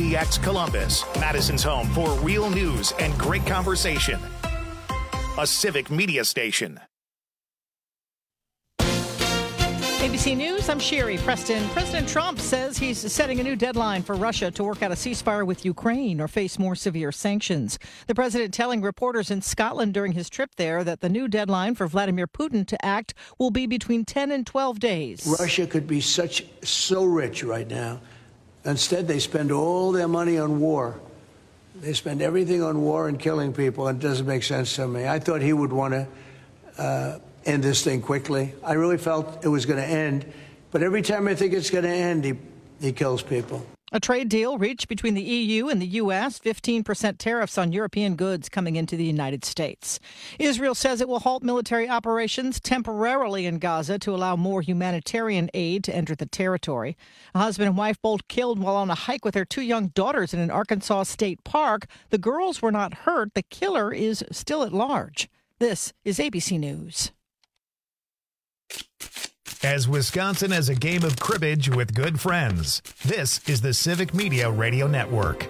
WMDX Columbus, Madison's home for real news and great conversation. A civic media station. ABC News, I'm Sherry Preston. President Trump says he's setting a new deadline for Russia to work out a ceasefire with Ukraine or face more severe sanctions. The president telling reporters in Scotland during his trip there that the new deadline for Vladimir Putin to act will be between 10 and 12 days. Russia could be so rich right now. Instead, they spend all their money on war. They spend everything on war and killing people, and it doesn't make sense to me. I thought he would want to end this thing quickly. I really felt it was going to end, but every time I think it's going to end, he kills people. A trade deal reached between the EU and the U.S., 15% tariffs on European goods coming into the United States. Israel says it will halt military operations temporarily in Gaza to allow more humanitarian aid to enter the territory. A husband and wife both killed while on a hike with their 2 young daughters in an Arkansas state park. The girls were not hurt. The killer is still at large. This is ABC News. As Wisconsin has a game of cribbage with good friends, this is the Civic Media Radio Network.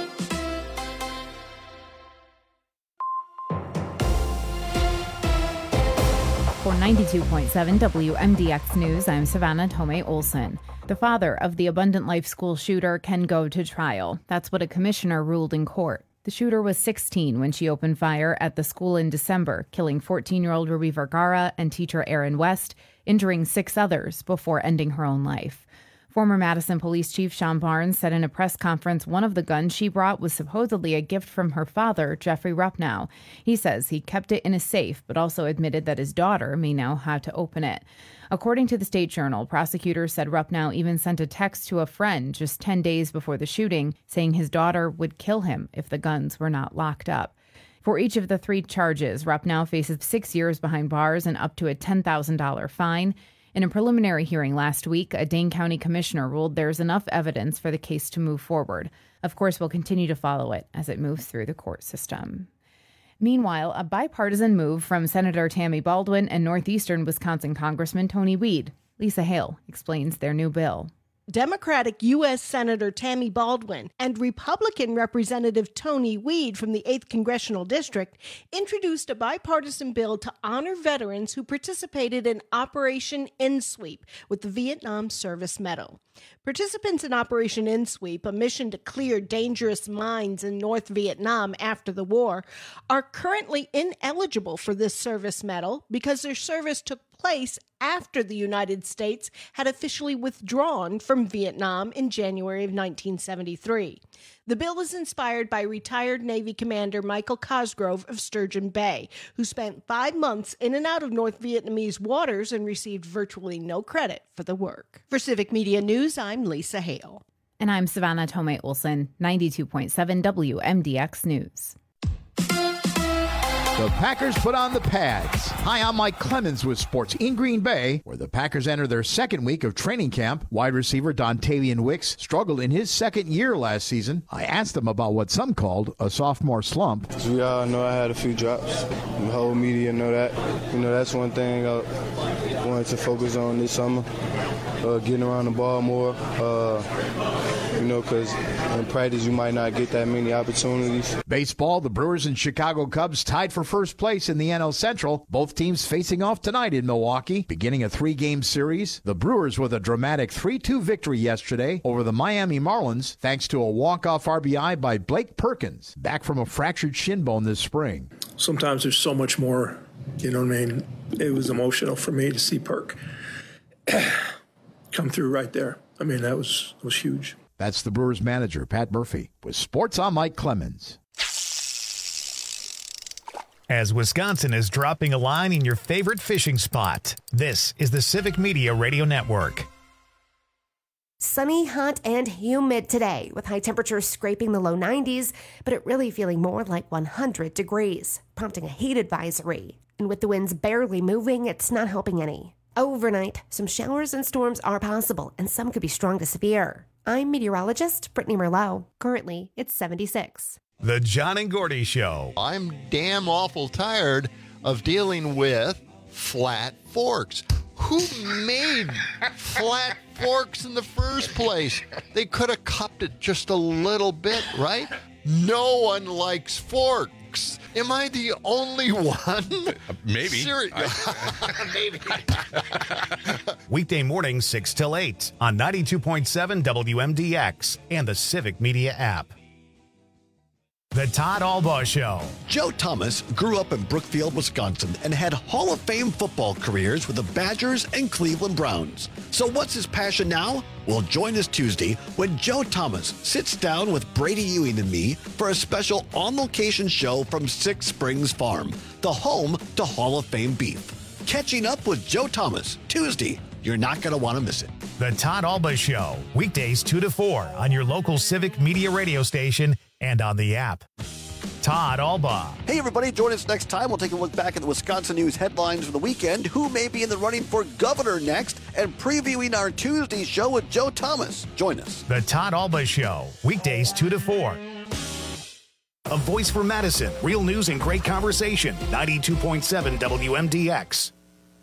For 92.7 WMDX News, I'm Savannah Tomei Olson. The father of the Abundant Life school shooter can go to trial. That's what a commissioner ruled in court. The shooter was 16 when she opened fire at the school in December, killing 14-year-old Ruby Vergara and teacher Aaron West, injuring 6 others before ending her own life. Former Madison Police Chief Sean Barnes said in a press conference one of the guns she brought was supposedly a gift from her father, Jeffrey Ruppnow. He says he kept it in a safe, but also admitted that his daughter may now have to open it. According to the State Journal, prosecutors said Ruppnow even sent a text to a friend just 10 days before the shooting, saying his daughter would kill him if the guns were not locked up. For each of the 3 charges, Ruppnow faces 6 years behind bars and up to a $10,000 fine. In a preliminary hearing last week, a Dane County commissioner ruled there's enough evidence for the case to move forward. Of course, we'll continue to follow it as it moves through the court system. Meanwhile, a bipartisan move from Senator Tammy Baldwin and Northeastern Wisconsin Congressman Tony Weed. Lisa Hale explains their new bill. Democratic U.S. Senator Tammy Baldwin and Republican Representative Tony Weed from the 8th Congressional District introduced a bipartisan bill to honor veterans who participated in Operation Indsweep with the Vietnam Service Medal. Participants in Operation Indsweep, a mission to clear dangerous mines in North Vietnam after the war, are currently ineligible for this service medal because their service took place after the United States had officially withdrawn from Vietnam in January of 1973. The bill is inspired by retired Navy Commander Michael Cosgrove of Sturgeon Bay, who spent 5 months in and out of North Vietnamese waters and received virtually no credit for the work. For Civic Media News, I'm Lisa Hale. And I'm Savannah Tomei Olson, 92.7 WMDX News. The Packers put on the pads. Hi, I'm Mike Clemens with sports in Green Bay, where the Packers enter their second week of training camp. Wide receiver Dontavian Wicks struggled in his second year last season. I asked him about what some called a sophomore slump. We all know I had a few drops. The whole media know that. That's one thing I wanted to focus on this summer, getting around the ball more. Because in practice you might not get that many opportunities. Baseball, the Brewers and Chicago Cubs tied for first place in the NL Central. Both teams facing off tonight in Milwaukee, beginning a 3-game series. The Brewers with a dramatic 3-2 victory yesterday over the Miami Marlins, thanks to a walk-off RBI by Blake Perkins, back from a fractured shin bone this spring. Sometimes there's so much more, It was emotional for me to see Perk come through right there. That was huge. That's the Brewers manager, Pat Murphy. With Sports, I'm Mike Clemens. As Wisconsin is dropping a line in your favorite fishing spot, this is the Civic Media Radio Network. Sunny, hot, and humid today, with high temperatures scraping the low 90s, but it really feeling more like 100 degrees, prompting a heat advisory. And with the winds barely moving, it's not helping any. Overnight, some showers and storms are possible, and some could be strong to severe. I'm meteorologist Brittany Merlot. Currently, it's 76. The John and Gordy Show. I'm damn awful tired of dealing with flat forks. Who made flat forks in the first place? They could have cupped it just a little bit, right? No one likes forks. Am I the only one? Maybe. Maybe. Weekday mornings 6 till 8 on 92.7 WMDX and the Civic Media app. The Todd Albaugh Show. Joe Thomas grew up in Brookfield, Wisconsin, and had Hall of Fame football careers with the Badgers and Cleveland Browns. So what's his passion now? Well, join us Tuesday when Joe Thomas sits down with Brady Ewing and me for a special on-location show from Six Springs Farm, the home to Hall of Fame beef. Catching up with Joe Thomas, Tuesday. You're not going to want to miss it. The Todd Albaugh Show, weekdays 2 to 4 on your local Civic Media radio station and on the app. Todd Albaugh. Hey, everybody, join us next time. We'll take a look back at the Wisconsin news headlines for the weekend, who may be in the running for governor next, and previewing our Tuesday show with Joe Thomas. Join us. The Todd Albaugh Show, weekdays 2 to 4. A voice for Madison, real news and great conversation. 92.7 WMDX.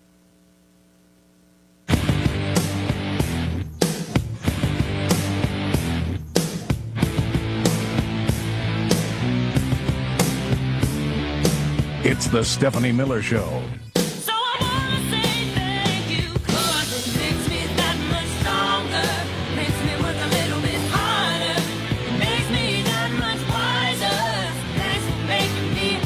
It's the Stephanie Miller Show. So I want to say thank you, 'cause it makes me that much stronger. Makes me work a little bit harder. It makes me that much wiser. Thanks for making me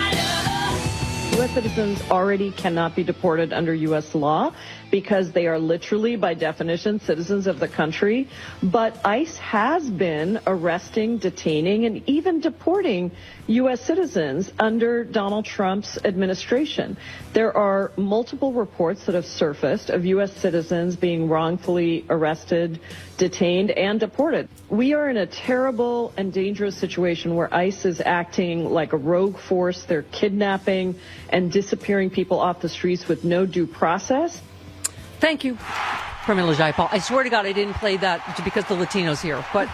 wider. U.S. citizens already cannot be deported under U.S. law because they are literally, by definition, citizens of the country. But ICE has been arresting, detaining, and even deporting U.S. citizens under Donald Trump's administration. There are multiple reports that have surfaced of U.S. citizens being wrongfully arrested, detained, and deported. We are in a terrible and dangerous situation where ICE is acting like a rogue force. They're kidnapping and disappearing people off the streets with no due process. Thank you, Pramila Jayapal. I swear to God I didn't play that because the Latino's here. But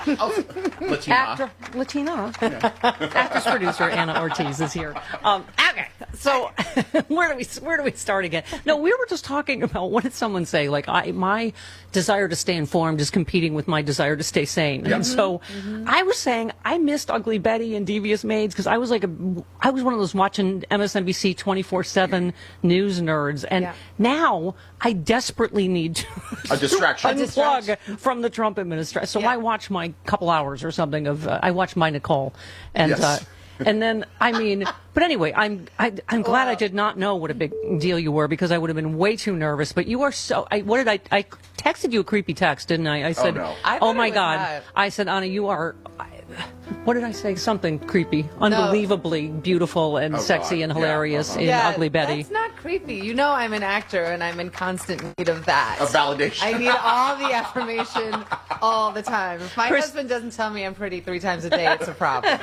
Latina. Actress producer Anna Ortiz is here. Okay, so where do we start again? No, we were just talking about, what did someone say? Like, my desire to stay informed is competing with my desire to stay sane. Yep. And so I was saying I missed Ugly Betty and Devious Maids because I was one of those watching MSNBC 24/7 news nerds, and now I desperately need to a distraction. Unplug from the Trump administration. So I watch my couple hours or something of I watch my Nicole, and yes. And then but anyway, I'm glad I did not know what a big deal you were, because I would have been way too nervous. But you are so. I texted you a creepy text, didn't I? I said, "Oh my God!" I said, "Anna, you are." What did I say? Something creepy, unbelievably beautiful and sexy and hilarious in Ugly Betty. That's not creepy. You know, I'm an actor and I'm in constant need of that. Of validation. I need all the affirmation all the time. If my husband doesn't tell me I'm pretty 3 times a day, it's a problem.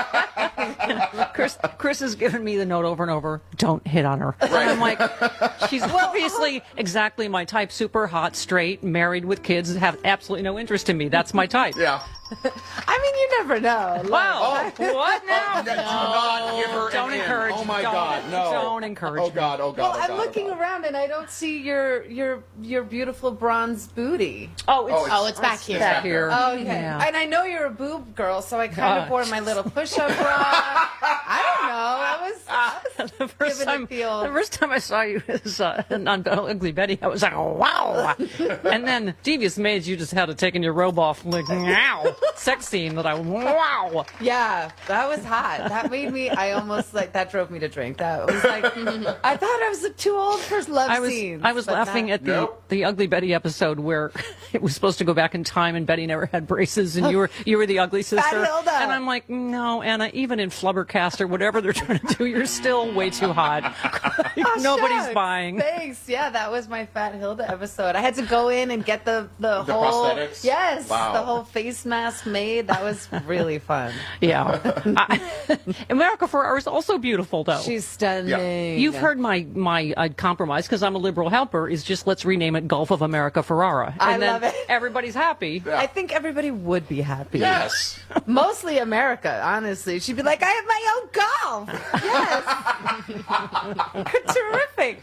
Chris has given me the note over and over, don't hit on her. Right. And I'm like, she's obviously exactly my type, super hot, straight, married with kids, have absolutely no interest in me. That's my type. Yeah. I mean, you never know. Wow. What now? Don't encourage. Oh my God, no. Don't encourage. Oh God, oh God. Well, oh God, I'm looking around and I don't see your beautiful bronze booty. It's back here. Back here. Oh, okay. Yeah. And I know you're a boob girl, so I kind of wore my little push-up bra. I don't know. The first time I saw you on Ugly Betty, I was like, oh, wow. And then Devious Maids, you just had to take your robe off, like, wow. Sex scene that wow. Yeah, that was hot. That made me, that drove me to drink. That was like, I thought I was too old for love scenes. I was laughing at the Ugly Betty episode where it was supposed to go back in time and Betty never had braces and you were the ugly sister. Fat Hilda. And I'm like, no, Anna, even in Flubbercast or whatever they're trying to do, you're still way too hot. Nobody's buying. Thanks. Yeah, that was my Fat Hilda episode. I had to go in and get the whole prosthetics? Yes, wow. The whole face mask made. That was really fun. Yeah. America Ferrera is also beautiful, though. She's stunning. Yeah. You've heard my compromise, because I'm a liberal helper, is just let's rename it Gulf of America Ferrara. And I then love it. Everybody's happy. Yeah. I think everybody would be happy. Yes. Mostly America, honestly. She'd be like, I have my own golf. Yes. Terrific.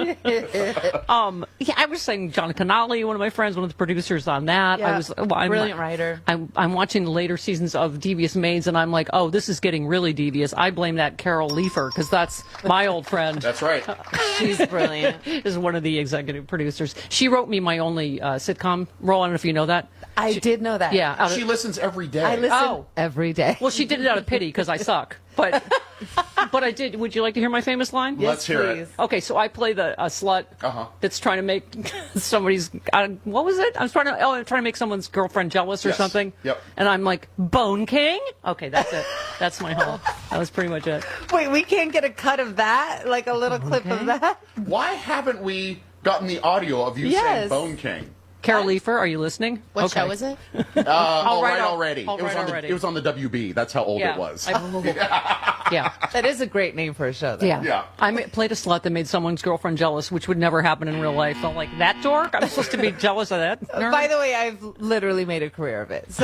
Yeah, I was saying John Canali, one of my friends, one of the producers on that. Yeah, I was I'm, brilliant writer. I'm watching the later seasons of Devious Maids, and I'm like, oh, this is getting really devious. I blame that Carol Leifer because that's my old friend. That's right. She's brilliant. Is one of the executive producers. She wrote me my only sitcom role. I don't know if you know that. I did know that. Yeah, She listens every day. I listen every day. Well, she did it out of pity because I suck. But I did. Would you like to hear my famous line? Yes, Let's hear it. Okay, so I play the slut that's trying to make somebody's. What was it? I'm trying to make someone's girlfriend jealous or Yes. something. Yep. And I'm like, Bone King. Okay, that's it. That's my whole. That was pretty much it. Wait, we can't get a cut of that? Like a little clip of that? Why haven't we gotten the audio of you saying Yes. Bone King? Carol Leifer, are you listening? What Okay. show is it? All Right right already. All It was Right on Already. it was on the WB. That's how old Yeah. it was. Yeah. That is a great name for a show, though. Yeah. Played a slut that made someo's girlfriend jealous, which would never happen in real life. I'm like, that dork? I'm supposed to be jealous of that? nerd? By the way, I've literally made a career of it. So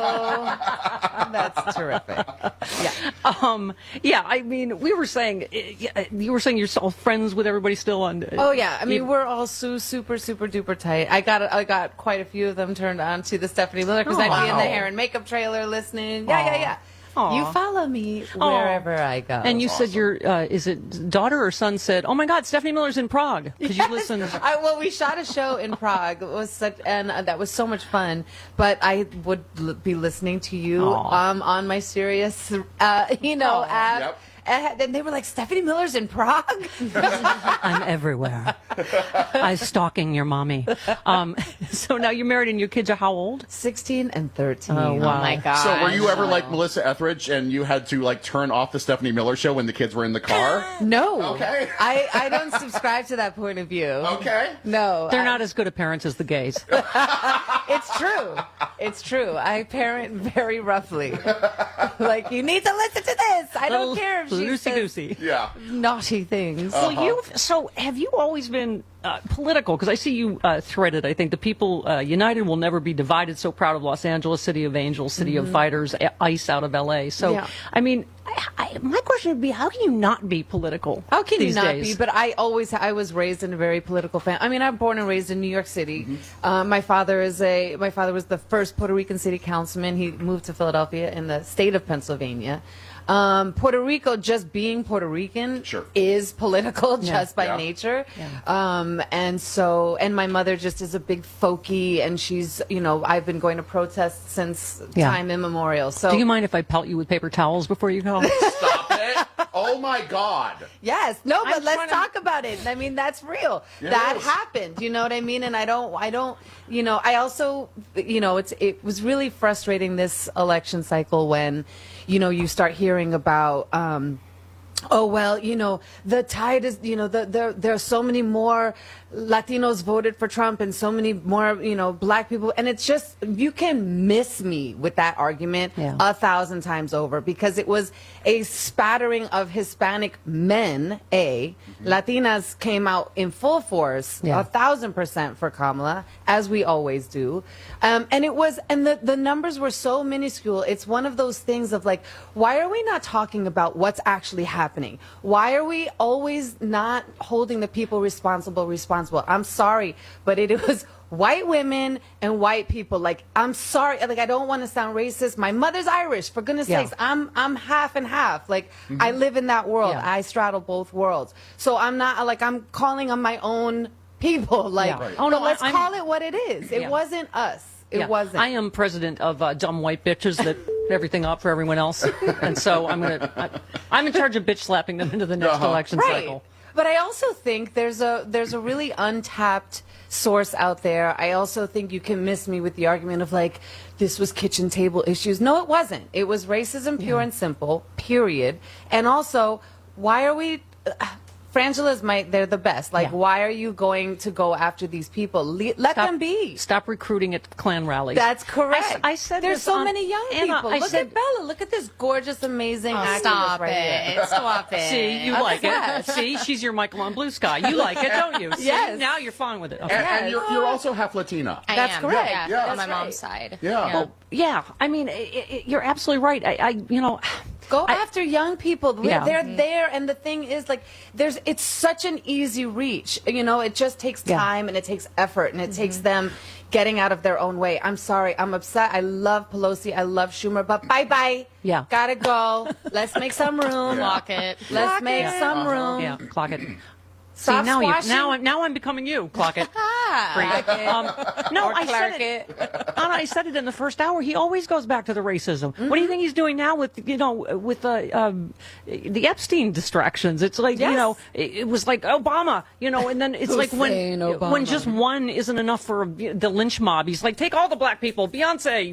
that's terrific. Yeah, I mean, we were saying, you were saying you're all friends with everybody still on. Oh yeah, I mean we're all super duper tight. I got quite a few of them turned on to the Stephanie Miller because I'd be in the hair and makeup trailer listening. Yeah. Aw. You follow me wherever I go. And you said your is it daughter or son said, "Oh my God, Stephanie Miller's in Prague." Because you listen. Well, we shot a show in Prague. It was that was so much fun. But I would be listening to you on my Sirius, app. Yep. And they were like, Stephanie Miller's in Prague? I'm everywhere. I'm stalking your mommy. So now you're married and your kids are how old? 16 and 13. Oh, wow. Oh my God. So were you ever like Melissa Etheridge and you had to like turn off the Stephanie Miller show when the kids were in the car? No. Okay. I don't subscribe to that point of view. Okay. No. They're not as good a parents as the gays. It's true. It's true. I parent very roughly. Like, you need to listen to this. I don't care if she says Yeah. naughty things. Well, have you always been political? Because I see you threaded. I think the people united will never be divided. So proud of Los Angeles, city of angels, city of fighters, ICE out of LA. So, Yeah. I mean, my question would be, how can you not be political? How can you these not days? be? But I was raised in a very political family. I mean, I'm born and raised in New York City. My father was the first Puerto Rican city councilman. He moved to Philadelphia in the state of Pennsylvania. Puerto Rico, just being Puerto Rican, is political just by nature. Yeah. And my mother just is a big folkie, and she's, I've been going to protests since time immemorial. So, do you mind if I pelt you with paper towels before you go? Stop it. Oh my God. Yes. No, but let's talk about it. I mean, that's real. It that is. happened. You know what I mean? And I also, it was really frustrating this election cycle when, you start hearing about, the tide is, there are so many more Latinos voted for Trump and so many more, black people. And it's just, you can miss me with that argument 1,000 times over because it was a spattering of Hispanic men, Latinas came out in full force, 1,000% for Kamala, as we always do. And the numbers were so minuscule. It's one of those things of like, why are we not talking about what's actually happening? Why are we always not holding the people responsible? I'm sorry, but it was white women and white people. Like, I'm sorry. Like, I don't want to sound racist. My mother's Irish, for goodness sakes. I'm half and half. Like, I live in that world. Yeah. I straddle both worlds. So I'm not, like, I'm calling on my own people. Like, Oh, no, let's call it what it is. It wasn't us. It wasn't. I am president of dumb white bitches that everything up for everyone else, and so I'm in charge of bitch slapping them into the next election cycle. But I also think there's a really untapped source out there. I also think you can miss me with the argument of like, this was kitchen table issues. No, it wasn't. It was racism, pure and simple, period. And also, why are we... Frangela's they're the best. Like, why are you going to go after these people? Let them be. Stop recruiting at Klan rallies. That's correct. I said there's this so on- many young Anna, people. I Look said- at Bella. Look at this gorgeous, amazing actress Stop right it. here. Stop it. See, you I'm like it. sad. See, she's your Michael on Blue Sky. You like it, don't you? See, Yes. now you're fine with it. Okay. And you're also half Latina. I That's am. correct. Yeah, Yeah. on my That's mom's side. Yeah. Yeah, I mean, you're absolutely right. Go after young people. Yeah. They're there, and the thing is, like, it's such an easy reach. You know, it just takes time and it takes effort and it takes them getting out of their own way. I'm sorry, I'm upset. I love Pelosi, I love Schumer, but bye-bye. Yeah. Gotta go. Let's make some room. Clock it. Let's make some room. Yeah, clock it. Stop See, squashing. now I'm becoming you. Clock it. Clock it. No, Or I said clerk it. Anna, I said it in the first hour. He always goes back to the racism. What do you think he's doing now with the Epstein distractions? It's like it was like Obama, and then it's like when just one isn't enough for the lynch mob. He's like, take all the black people, Beyonce,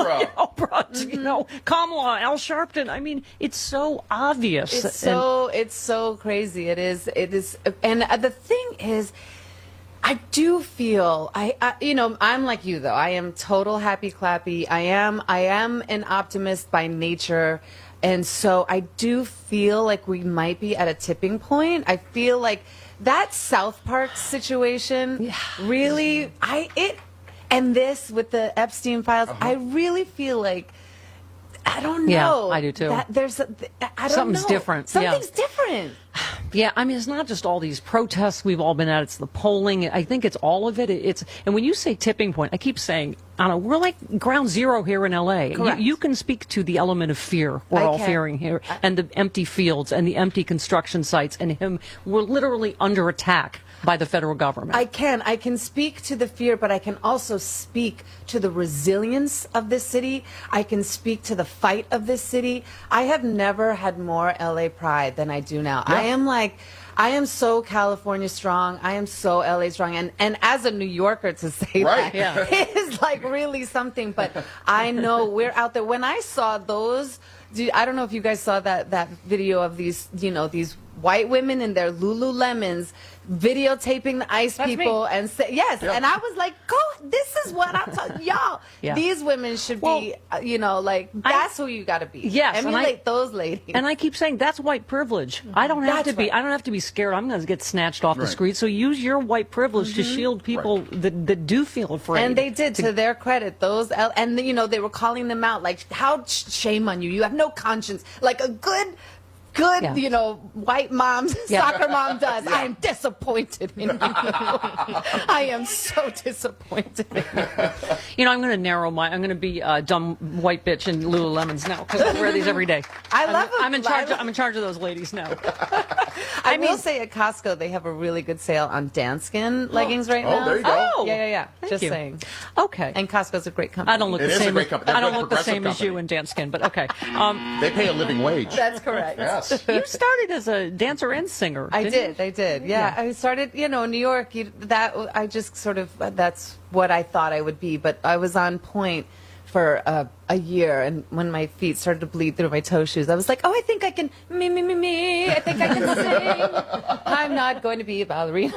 Oprah, Kamala, Al Sharpton. I mean, it's so obvious. It's so crazy. It is. And the thing is, I do feel I'm like you though. I am total happy clappy. I am an optimist by nature, and so I do feel like we might be at a tipping point. I feel like that South Park situation really and this with the Epstein files. I really feel like. I don't know. Yeah, I do too. Something's different. Something's different. Yeah, I mean, it's not just all these protests we've all been at. It's the polling. I think it's all of it. And when you say tipping point, I keep saying, Anna, we're like ground zero here in L.A. You can speak to the element of fear we're all fearing here, and the empty fields and the empty construction sites, and him. We're literally under attack by the federal government. I can speak to the fear, but I can also speak to the resilience of this city. I can speak to the fight of this city. I have never had more LA pride than I do now. Yeah. I am so California strong. I am so LA strong. And as a New Yorker to say that is like really something, but I know we're out there. When I saw those, I don't know if you guys saw that video of these white women in their Lululemons videotaping the ICE people and say and I was like, go, this is what I'm talking y'all. Yeah. These women should be that's who you got to be. Yes, emulate those ladies. And I keep saying that's white privilege. I don't have to be scared I'm going to get snatched off the street. So use your white privilege to shield people that do feel afraid. And they did, to their credit. Those and they were calling them out like, how shame on you. You have no conscience. Like a good white mom's soccer mom does. I am disappointed in you. I am so disappointed in you. I'm going to I'm going to be a dumb white bitch in Lululemons now because I wear these every day. I love them. I'm in charge of those ladies now. I will say at Costco they have a really good sale on Danskin leggings right now. Oh, there you go. Oh, yeah. Thank Just you. saying. Okay. And Costco's a great company. I don't look the same. I don't look the same as you in Danskin, but okay. They pay a living wage. That's correct. Yes. You started as a dancer and singer. I did. Yeah. I started, New York. That's what I thought I would be. But I was on point for a year, and when my feet started to bleed through my toe shoes, I was like, oh, I think I can, me. I think I can sing. I'm not going to be a ballerina.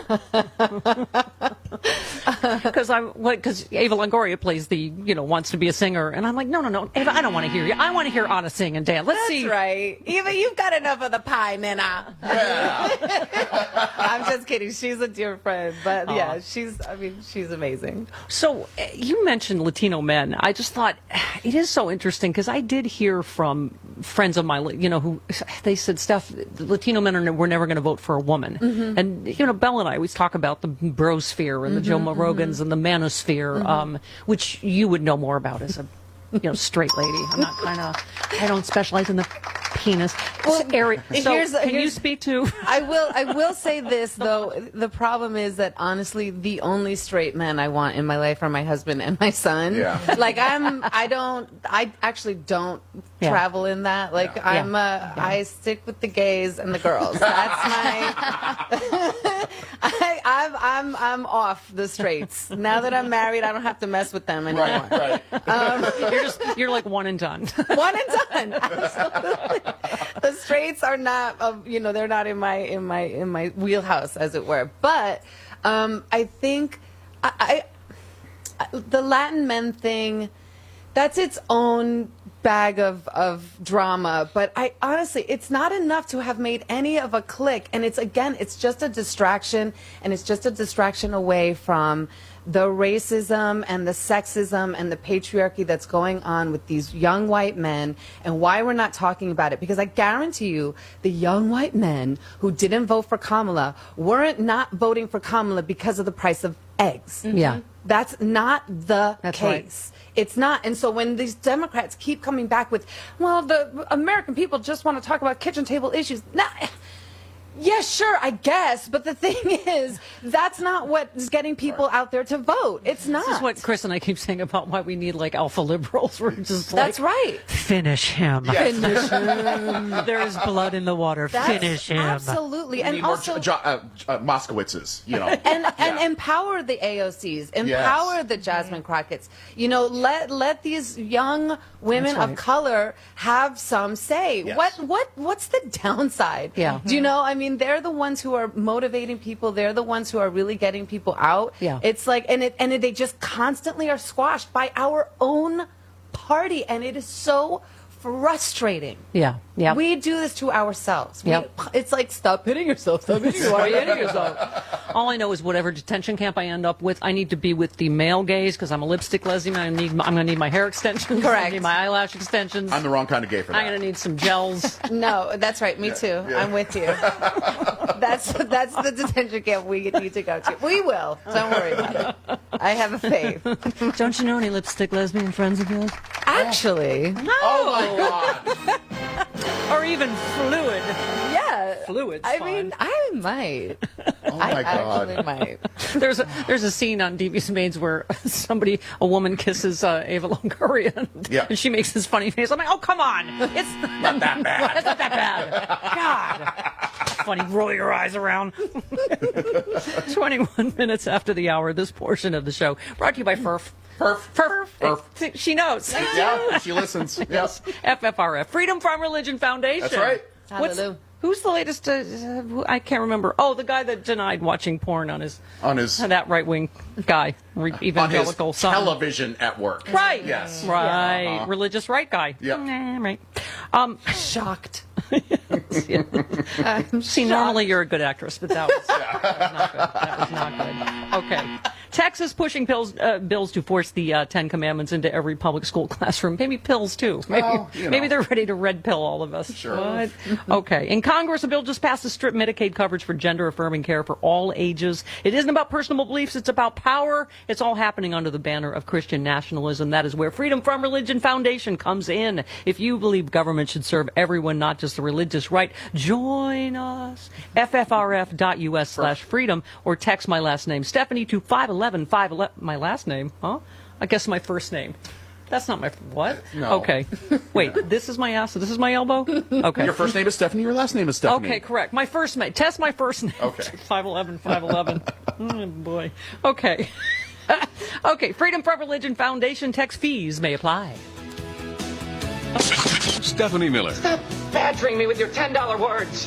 Because Ava Longoria plays wants to be a singer, and I'm like, no, Ava, I don't want to hear you. I want to hear Anna sing and dance. Let's see. That's right. Eva, you've got enough of the pie, Nina. Yeah. I'm just kidding. She's a dear friend, but yeah, she's amazing. So you mentioned Latino men. I just thought it is so interesting because I did hear from friends of mine, who they said, Steph, Latino men were never going to vote for a woman. Mm-hmm. And, Belle and I always talk about the brosphere and the Joe Rogans and the manosphere, which you would know more about as a straight lady. I don't specialize in the penis. Well, can you speak to? I will say this though. The problem is that honestly, the only straight men I want in my life are my husband and my son. Yeah. Like I actually don't travel in that. Like I stick with the gays and the girls. That's my. I'm off the straights. Now that I'm married, I don't have to mess with them anymore. Right. You're like one and done. One and done. Absolutely. The straights are not, they're not in my wheelhouse, as it were. But I think the Latin men thing, that's its own bag of drama, but I honestly, it's not enough to have made any of a click, and it's just a distraction, and it's just a distraction away from the racism and the sexism and the patriarchy that's going on with these young white men and why we're not talking about it. Because I guarantee you, the young white men who didn't vote for Kamala weren't not voting for Kamala because of the price of eggs. Yeah. That's not the That's case. right. It's not. And so when these Democrats keep coming back with, well, the American people just want to talk about kitchen table issues. Nah, yeah, sure, I guess. But the thing is, that's not what is getting people out there to vote. It's not. This is what Chris and I keep saying about why we need like alpha liberals. We're just That's right. Finish him. Yes. Finish him. There's blood in the water. Finish him. Absolutely. We And need also, more Moskowitzes, you know. and empower the AOCs, empower the Jasmine Crockett's. You know, let these young women That's of right. color have some say. Yes. What's the downside? Yeah. Do you know? I mean, they're the ones who are motivating people. They're the ones who are really getting people out. Yeah. It's like, they just constantly are squashed by our own party, and it is so frustrating. Yeah. Yeah. We do this to ourselves. Yep. It's like, stop hitting yourself. Stop hitting yourself. Why are you hitting yourself? All I know is whatever detention camp I end up with, I need to be with the male gaze because I'm a lipstick lesbian. I'm going to need my hair extensions. Correct. I need my eyelash extensions. I'm the wrong kind of gay for that. I'm going to need some gels. No, that's right. Me too. yeah. I'm with you. That's the detention camp we need to go to. We will. Don't worry about it. I have a faith. Don't you know any lipstick lesbian friends of yours? Actually, Oh my God. Or even fluid. yeah. Fluid's I fine. mean, I might. Oh my I God. actually might. There's a scene on Devious Maids where a woman kisses Ava Longoria, and she makes this funny face. I'm like, oh, come on. It's Not that bad. It's not that bad. God. Funny, roll your eyes around. 21 minutes after the hour, this portion of the show brought to you by Furf. Furf. She knows. Yeah, she listens. Yes. FFRF, Freedom from Religion Foundation. That's right. Hallelujah. Who's the latest? I can't remember. Oh, the guy that denied watching porn on his that right wing guy, evangelical on his son. Television at work. Right. Yes. Right. Uh-huh. Religious right guy. Yeah. Right. Shocked. See, normally you're a good actress, but that was not good. That was not good. Okay. Texas pushing bills to force the 10 Commandments into every public school classroom. Maybe pills, too. Maybe, Well, you know. maybe they're ready to red pill all of us. Sure. What? Okay. In Congress, a bill just passed to strip Medicaid coverage for gender-affirming care for all ages. It isn't about personal beliefs. It's about power. It's all happening under the banner of Christian nationalism. That is where Freedom from Religion Foundation comes in. If you believe government should serve everyone, not just the religious right, join us. FFRF.us/freedom or text my last name, Stephanie, to 511. My last name? Huh? I guess my first name. That's not my... What? No. Okay. Wait, this is my ass? This is my elbow? Okay. Your first name is Stephanie. Your last name is Stephanie. Okay, correct. My first name. Test my first name. Okay. 511. Oh, boy. Okay. Okay. Freedom from Religion Foundation text fees may apply. Stephanie Miller. Stop badgering me with your $10 words.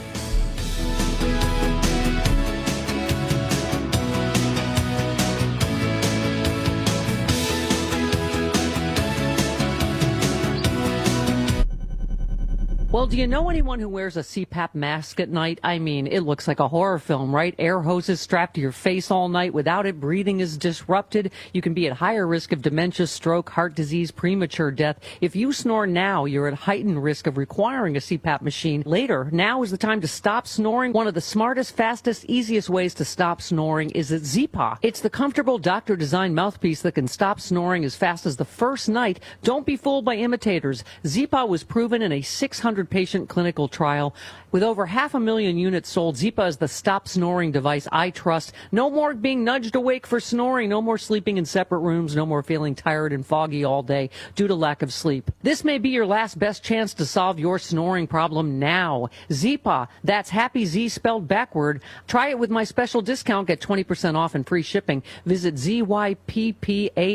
Well, do you know anyone who wears a CPAP mask at night? I mean, it looks like a horror film, right? Air hoses strapped to your face all night. Without it, breathing is disrupted. You can be at higher risk of dementia, stroke, heart disease, premature death. If you snore now, you're at heightened risk of requiring a CPAP machine later. Now is the time to stop snoring. One of the smartest, fastest, easiest ways to stop snoring is at Zipa. It's the comfortable doctor-designed mouthpiece that can stop snoring as fast as the first night. Don't be fooled by imitators. Zipa was proven in a 600-patient clinical trial. With over 500,000 units sold, Zipa is the stop snoring device I trust. No more being nudged awake for snoring. No more sleeping in separate rooms. No more feeling tired and foggy all day due to lack of sleep. This may be your last best chance to solve your snoring problem now. Zipa, that's Happy Z spelled backward. Try it with my special discount. Get 20% off and free shipping. Visit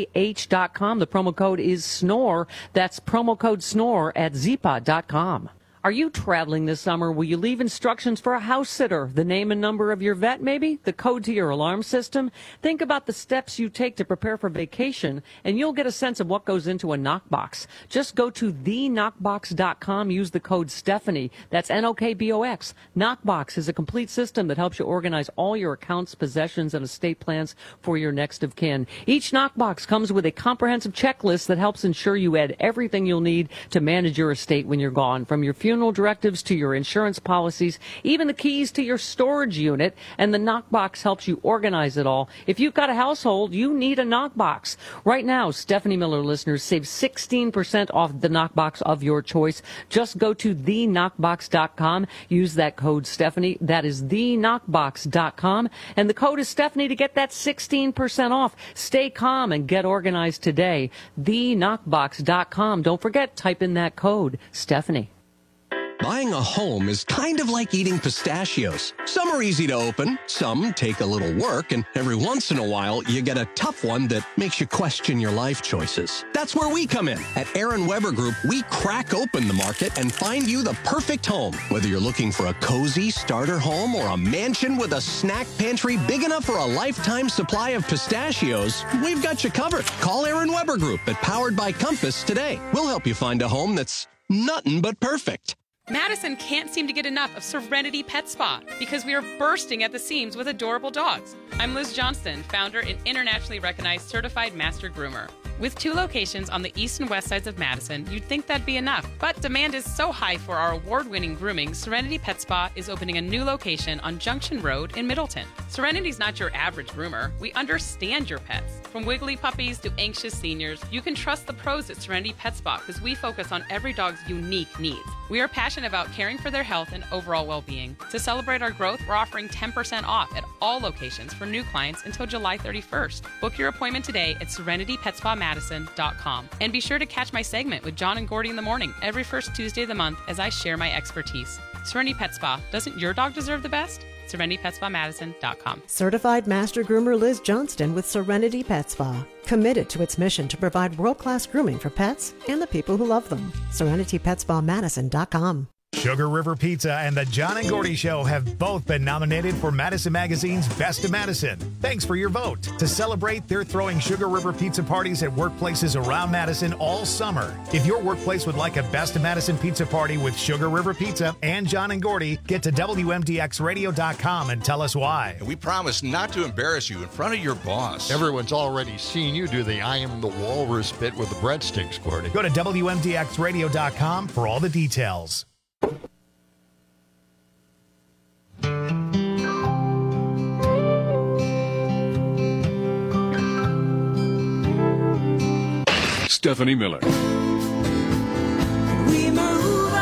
ZYPPAH.com. The promo code is SNORE. That's promo code SNORE at Zipa.com. Are you traveling this summer? Will you leave instructions for a house sitter? The name and number of your vet, maybe? The code to your alarm system? Think about the steps you take to prepare for vacation, and you'll get a sense of what goes into a knockbox. Just go to theknockbox.com. Use the code Stephanie. That's Knockbox. Knockbox is a complete system that helps you organize all your accounts, possessions, and estate plans for your next of kin. Each knockbox comes with a comprehensive checklist that helps ensure you add everything you'll need to manage your estate when you're gone, from your funeral directives to your insurance policies, even the keys to your storage unit, and the knockbox helps you organize it all. If you've got a household, you need a knockbox. Right now, Stephanie Miller listeners save 16% off the knockbox of your choice. Just go to theknockbox.com. Use that code Stephanie. That is theknockbox.com. And the code is Stephanie to get that 16% off. Stay calm and get organized today. Theknockbox.com. Don't forget, type in that code, Stephanie. Buying a home is kind of like eating pistachios. Some are easy to open, some take a little work, and every once in a while you get a tough one that makes you question your life choices. That's where we come in. At Aaron Weber Group, we crack open the market and find you the perfect home. Whether you're looking for a cozy starter home or a mansion with a snack pantry big enough for a lifetime supply of pistachios, we've got you covered. Call Aaron Weber Group at Powered by Compass today. We'll help you find a home that's nothing but perfect. Madison can't seem to get enough of Serenity Pet Spa because we are bursting at the seams with adorable dogs. I'm Liz Johnston, founder and internationally recognized certified master groomer. With 2 locations on the east and west sides of Madison, you'd think that'd be enough. But demand is so high for our award-winning grooming, Serenity Pet Spa is opening a new location on Junction Road in Middleton. Serenity's not your average groomer. We understand your pets. From wiggly puppies to anxious seniors, you can trust the pros at Serenity Pet Spa because we focus on every dog's unique needs. We are passionate about caring for their health and overall well-being. To celebrate our growth, we're offering 10% off at all locations for new clients until July 31st. Book your appointment today at serenitypetspamadison.com. And be sure to catch my segment with John and Gordy in the morning every first Tuesday of the month as I share my expertise. Serenity Pet Spa. Doesn't your dog deserve the best? SerenityPetSpaMadison.com. Certified Master Groomer Liz Johnston with Serenity Pet Spa. Committed to its mission to provide world-class grooming for pets and the people who love them. SerenityPetSpaMadison.com. Sugar River Pizza and the John and Gordy Show have both been nominated for Madison Magazine's Best of Madison. Thanks for your vote. To celebrate, they're throwing Sugar River Pizza parties at workplaces around Madison all summer. If your workplace would like a Best of Madison pizza party with Sugar River Pizza and John and Gordy, get to WMDXradio.com and tell us why. We promise not to embarrass you in front of your boss. Everyone's already seen you do the I am the walrus bit with the breadsticks, Gordy. Go to WMDXradio.com for all the details. Stephanie Miller. We move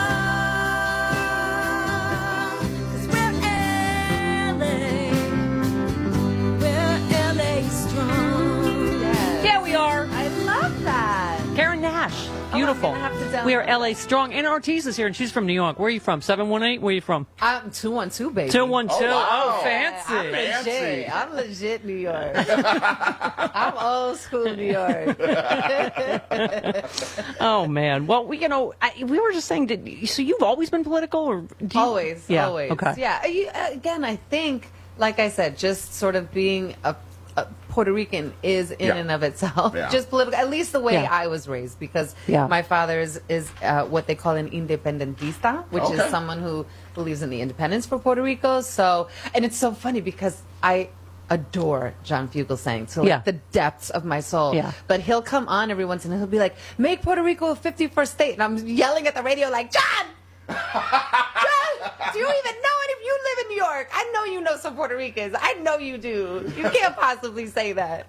on, 'cause we're LA. We're LA strong. Yeah, we are. I love that. Karen Nash. Beautiful. We are LA strong. Anna Ortiz is here, and she's from New York. Where are you from? 718? Where are you from? I'm 212, baby. 212. Oh, wow. Oh, fancy. I'm legit. I'm legit New York. I'm old school New York. Oh, man. Well, we were just saying, so you've always been political? Or Always. Yeah. Always. Okay. Yeah. Again, I think, like I said, just sort of being a Puerto Rican is in and of itself just political, at least the way I was raised, because my father is what they call an independentista, which is someone who believes in the independence for Puerto Rico. So, and it's so funny because I adore John Fugelsang to the depths of my soul. Yeah. But he'll come on every once in a while, he'll be like, make Puerto Rico a 51st state. And I'm yelling at the radio like, John! John, do you even know any of you live in New York? I know you know some Puerto Ricans. I know you do. You can't possibly say that.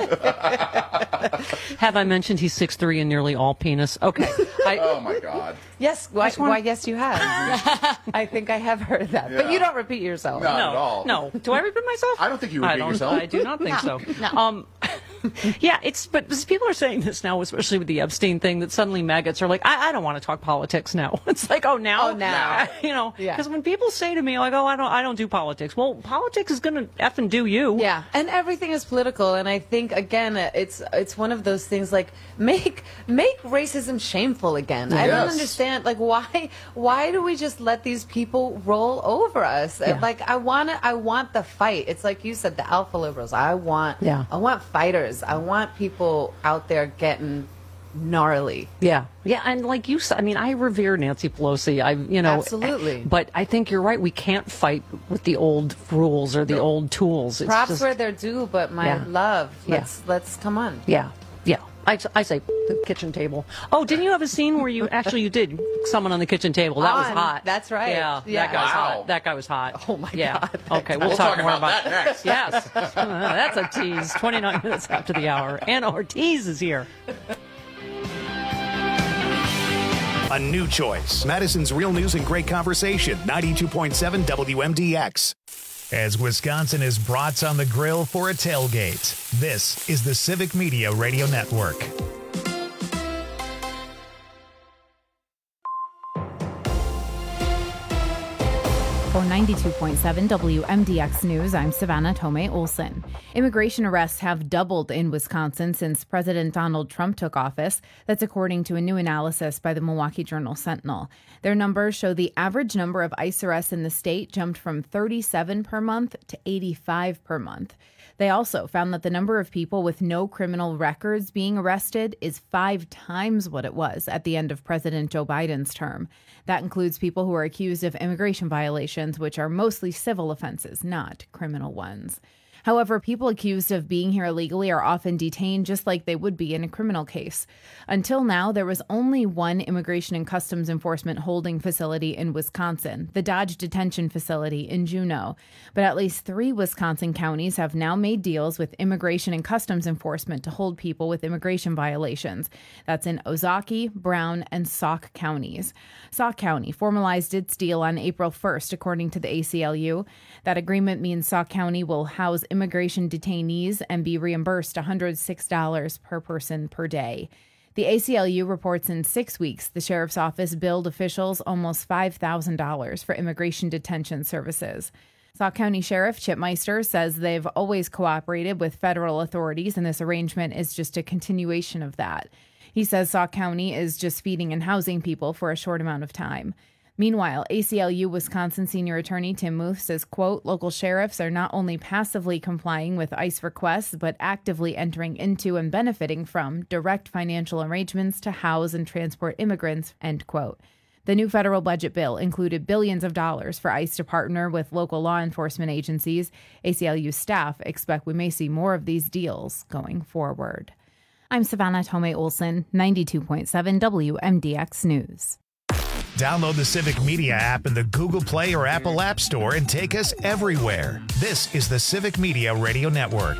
Have I mentioned he's 6'3" and nearly all penis? Okay. Oh, my God. Yes. Why, yes, you have. I think I have heard that. But you don't repeat yourself. Not at all. No. Do I repeat myself? I don't think you repeat yourself. I do not think so. No. Yeah, but people are saying this now, especially with the Epstein thing, that suddenly maggots are like, I don't want to talk politics now. It's like, now. You know, because when people say to me, like, I don't do politics. Well, politics is going to effing do you. Yeah, and everything is political, and I think, again, it's one of those things, like, make racism shameful again. I don't understand, like, why do we just let these people roll over us? Yeah. Like, I want the fight. It's like you said, the alpha liberals. I want fighters. I want people out there getting gnarly. Yeah, and like you said, I mean, I revere Nancy Pelosi. Absolutely. But I think you're right. We can't fight with the old rules or the old tools. It's Props just, where they're due, but my love, let's come on. Yeah. I say the kitchen table. Oh, didn't you have a scene where you did someone on the kitchen table? That was hot. That's right. Yeah, that guy's hot. That guy was hot. Oh my God. Okay, we'll talk more about that next. Yes, that's a tease. 29 minutes after the hour. Anna Ortiz is here. A new choice. Madison's Real News and Great Conversation. 92.7 WMDX. As Wisconsin is brats on the grill for a tailgate, this is the Civic Media Radio Network. For 92.7 WMDX News, I'm Savannah Tomei Olson. Immigration arrests have doubled in Wisconsin since President Donald Trump took office. That's according to a new analysis by the Milwaukee Journal-Sentinel. Their numbers show the average number of ICE arrests in the state jumped from 37 per month to 85 per month. They also found that the number of people with no criminal records being arrested is 5 times what it was at the end of President Joe Biden's term. That includes people who are accused of immigration violations, which are mostly civil offenses, not criminal ones. However, people accused of being here illegally are often detained just like they would be in a criminal case. Until now, there was only one Immigration and Customs Enforcement holding facility in Wisconsin, the Dodge Detention Facility in Juneau. But at least 3 Wisconsin counties have now made deals with Immigration and Customs Enforcement to hold people with immigration violations. That's in Ozaukee, Brown, and Sauk counties. Sauk County formalized its deal on April 1st, according to the ACLU. That agreement means Sauk County will house immigration detainees and be reimbursed $106 per person per day. The ACLU reports in 6 weeks, the sheriff's office billed officials almost $5,000 for immigration detention services. Sauk County Sheriff Chip Meister says they've always cooperated with federal authorities, and this arrangement is just a continuation of that. He says Sauk County is just feeding and housing people for a short amount of time. Meanwhile, ACLU Wisconsin Senior Attorney Tim Muth says, quote, local sheriffs are not only passively complying with ICE requests, but actively entering into and benefiting from direct financial arrangements to house and transport immigrants, end quote. The new federal budget bill included billions of dollars for ICE to partner with local law enforcement agencies. ACLU staff expect we may see more of these deals going forward. I'm Savannah Tomei Olson, 92.7 WMDX News. Download the Civic Media app in the Google Play or Apple App Store and take us everywhere. This is the Civic Media Radio Network.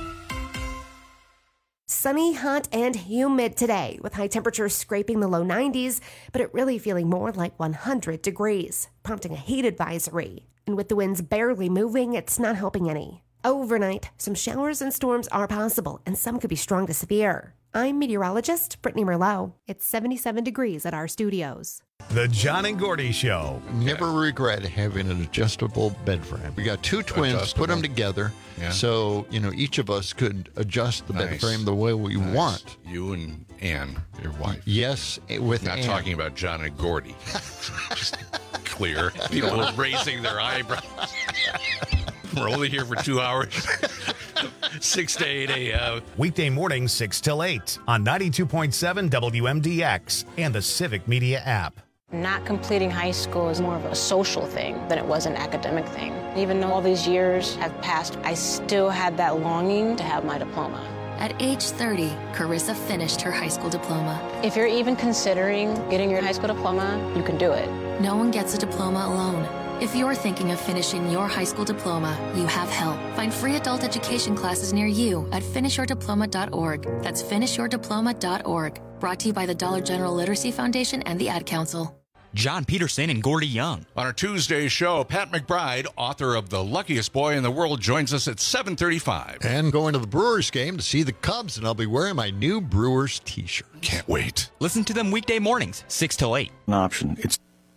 Sunny, hot, and humid today, with high temperatures scraping the low 90s, but it really feeling more like 100 degrees, prompting a heat advisory. And with the winds barely moving, it's not helping any. Overnight, some showers and storms are possible, and some could be strong to severe. I'm meteorologist Brittany Merlot. It's 77 degrees at our studios. The John and Gordy Show. Never regret having an adjustable bed frame. We got 2 twins, put them together, so each of us could adjust the bed frame the way we want. You and Ann, your wife. Yes, with not Ann. talking about John and Gordy. Just clear. People were raising their eyebrows. We're only here for 2 hours. 6 to 8 a.m. Weekday mornings 6 till 8 on 92.7 WMDX and the Civic Media app. Not completing high school is more of a social thing than it was an academic thing. Even though all these years have passed, I still had that longing to have my diploma. At age 30, Carissa finished her high school diploma. If you're even considering getting your high school diploma, you can do it. No one gets a diploma alone. If you're thinking of finishing your high school diploma, you have help. Find free adult education classes near you at finishyourdiploma.org. That's finishyourdiploma.org. Brought to you by the Dollar General Literacy Foundation and the Ad Council. John Peterson and Gordy Young. On our Tuesday show, Pat McBride, author of The Luckiest Boy in the World, joins us at 7:35. And going to the Brewers game to see the Cubs, and I'll be wearing my new Brewers t-shirt. Can't wait. Listen to them weekday mornings, 6 till 8. An option. It's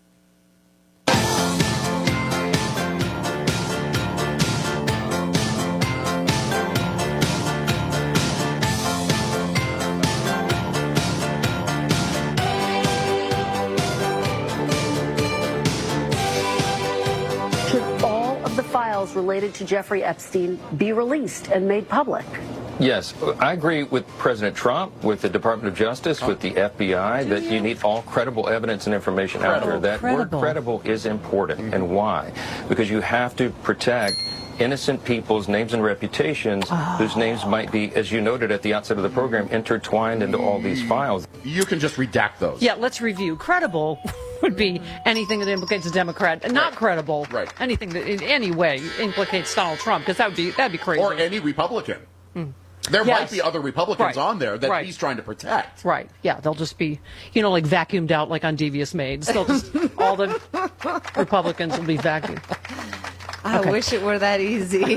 files related to Jeffrey Epstein be released and made public? Yes, I agree with President Trump, with the Department of Justice, with the FBI, that you need all credible evidence and information out there. That word credible is important. And why? Because you have to protect innocent people's names and reputations whose names might be, as you noted at the outset of the program, intertwined into all these files. You can just redact those. Yeah, let's review. Credible would be anything that implicates a Democrat. Not credible. Right. Anything that in any way implicates Donald Trump, because that'd be crazy. Or any Republican. There might be other Republicans on there that he's trying to protect. Right. Yeah, they'll just be, like vacuumed out like on Devious Maids. They'll just, all the Republicans will be vacuumed. I wish it were that easy.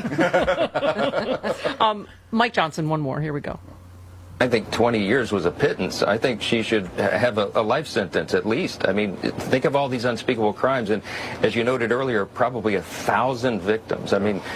Mike Johnson, one more. Here we go. I think 20 years was a pittance. I think she should have a life sentence at least. I mean, think of all these unspeakable crimes, and as you noted earlier, probably 1,000 victims. I mean,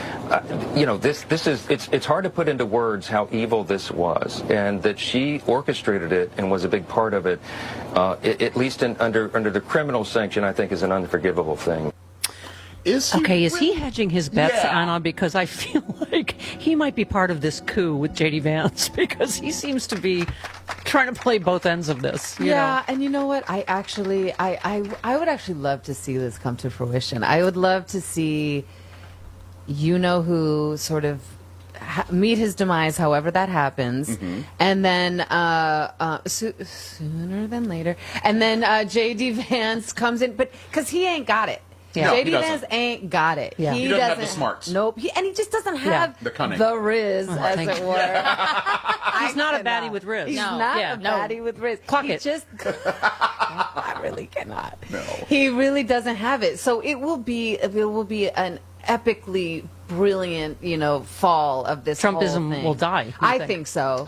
it's hard to put into words how evil this was, and that she orchestrated it and was a big part of it. At least under the criminal sanction, I think is an unforgivable thing. Is he hedging his bets, Anna? Because I feel like he might be part of this coup with J.D. Vance, because he seems to be trying to play both ends of this. You know? And you know what? I would actually love to see this come to fruition. I would love to see, who sort of meet his demise, however that happens, and then sooner than later, and then J.D. Vance comes in, but because he ain't got it. Yeah. No, J.D. Vance ain't got it. Yeah. He doesn't have the smarts. Nope. And he just doesn't have the cunning, the riz, as it were. He's not a baddie with riz. He's not a baddie with riz. Clock he it. Just, I really cannot. No. He really doesn't have it. So it will be an epically brilliant, fall of this whole Trumpism thing. will die. I think so.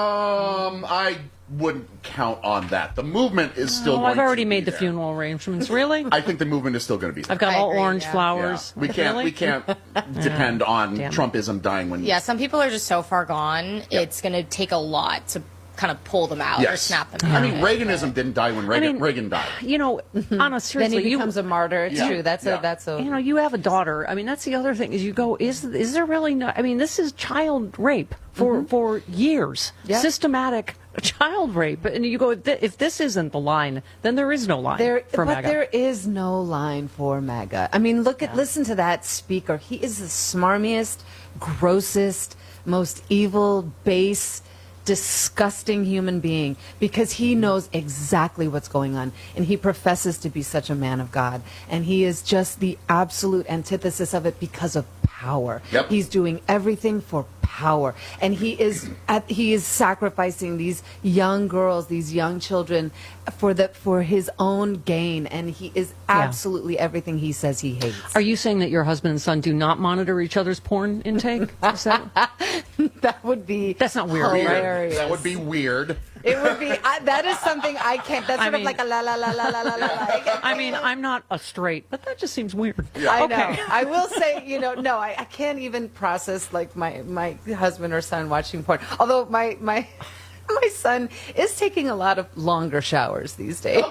I wouldn't count on that. The movement is still going I've already to made be the funeral arrangements. Really? I think the movement is still going to be there. I've got all orange flowers. Yeah. We can't depend on Trumpism dying when... Yeah, some people are just so far gone, it's going to take a lot to kind of pull them out or snap them out. I mean, Reaganism didn't die when Reagan died. Anna, seriously, then he becomes a martyr. It's true. That's a. You have a daughter. I mean, that's the other thing. Is you go, is there really no? I mean, this is child rape for years, systematic child rape, and you go, if this isn't the line, then there is no line for MAGA. But there is no line for MAGA. I mean, listen to that speaker. He is the smarmiest, grossest, most evil, base, disgusting human being, because he knows exactly what's going on, and he professes to be such a man of God, and he is just the absolute antithesis of it because of power. He's doing everything for power, and he is sacrificing these young girls, these young children for his own gain, and he is absolutely everything he says he hates. Are you saying that your husband and son do not monitor each other's porn intake? Is that would be that's not weird, hilarious. That would be weird. It would be. That is something I can't. That's sort of like a la la la la la la la. I mean, I'm not a straight, but that just seems weird. I know. I will say, no, I can't even process like my husband or son watching porn. Although my son is taking a lot of longer showers these days.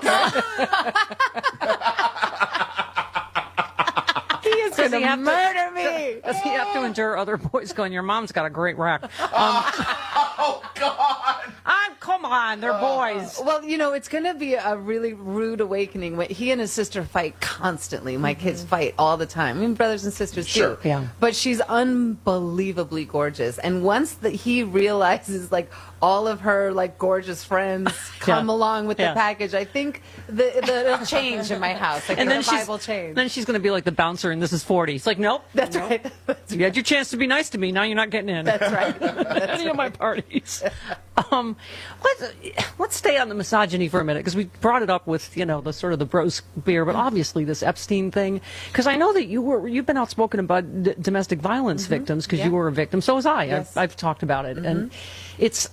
He is going to murder me. Does he have to endure other boys going, your mom's got a great rack? Oh, God. Come on, they're boys. Well, it's going to be a really rude awakening. When he and his sister fight constantly. My kids fight all the time. I mean, brothers and sisters too. Yeah. But she's unbelievably gorgeous. And once that he realizes, like, all of her like gorgeous friends come along with the package, I think it'll change in my house. Like, and then Bible change. Then she's going to be like the bouncer, and this is 40. It's like, nope. That's right. You had your chance to be nice to me. Now you're not getting in. That's right. Any of my parties. let's stay on the misogyny for a minute, because we brought it up with, you know, the sort of the bros beer, but obviously this Epstein thing, because I know that you've been outspoken about domestic violence victims, because you were a victim. So was I. Yes. I've talked about it, and it's.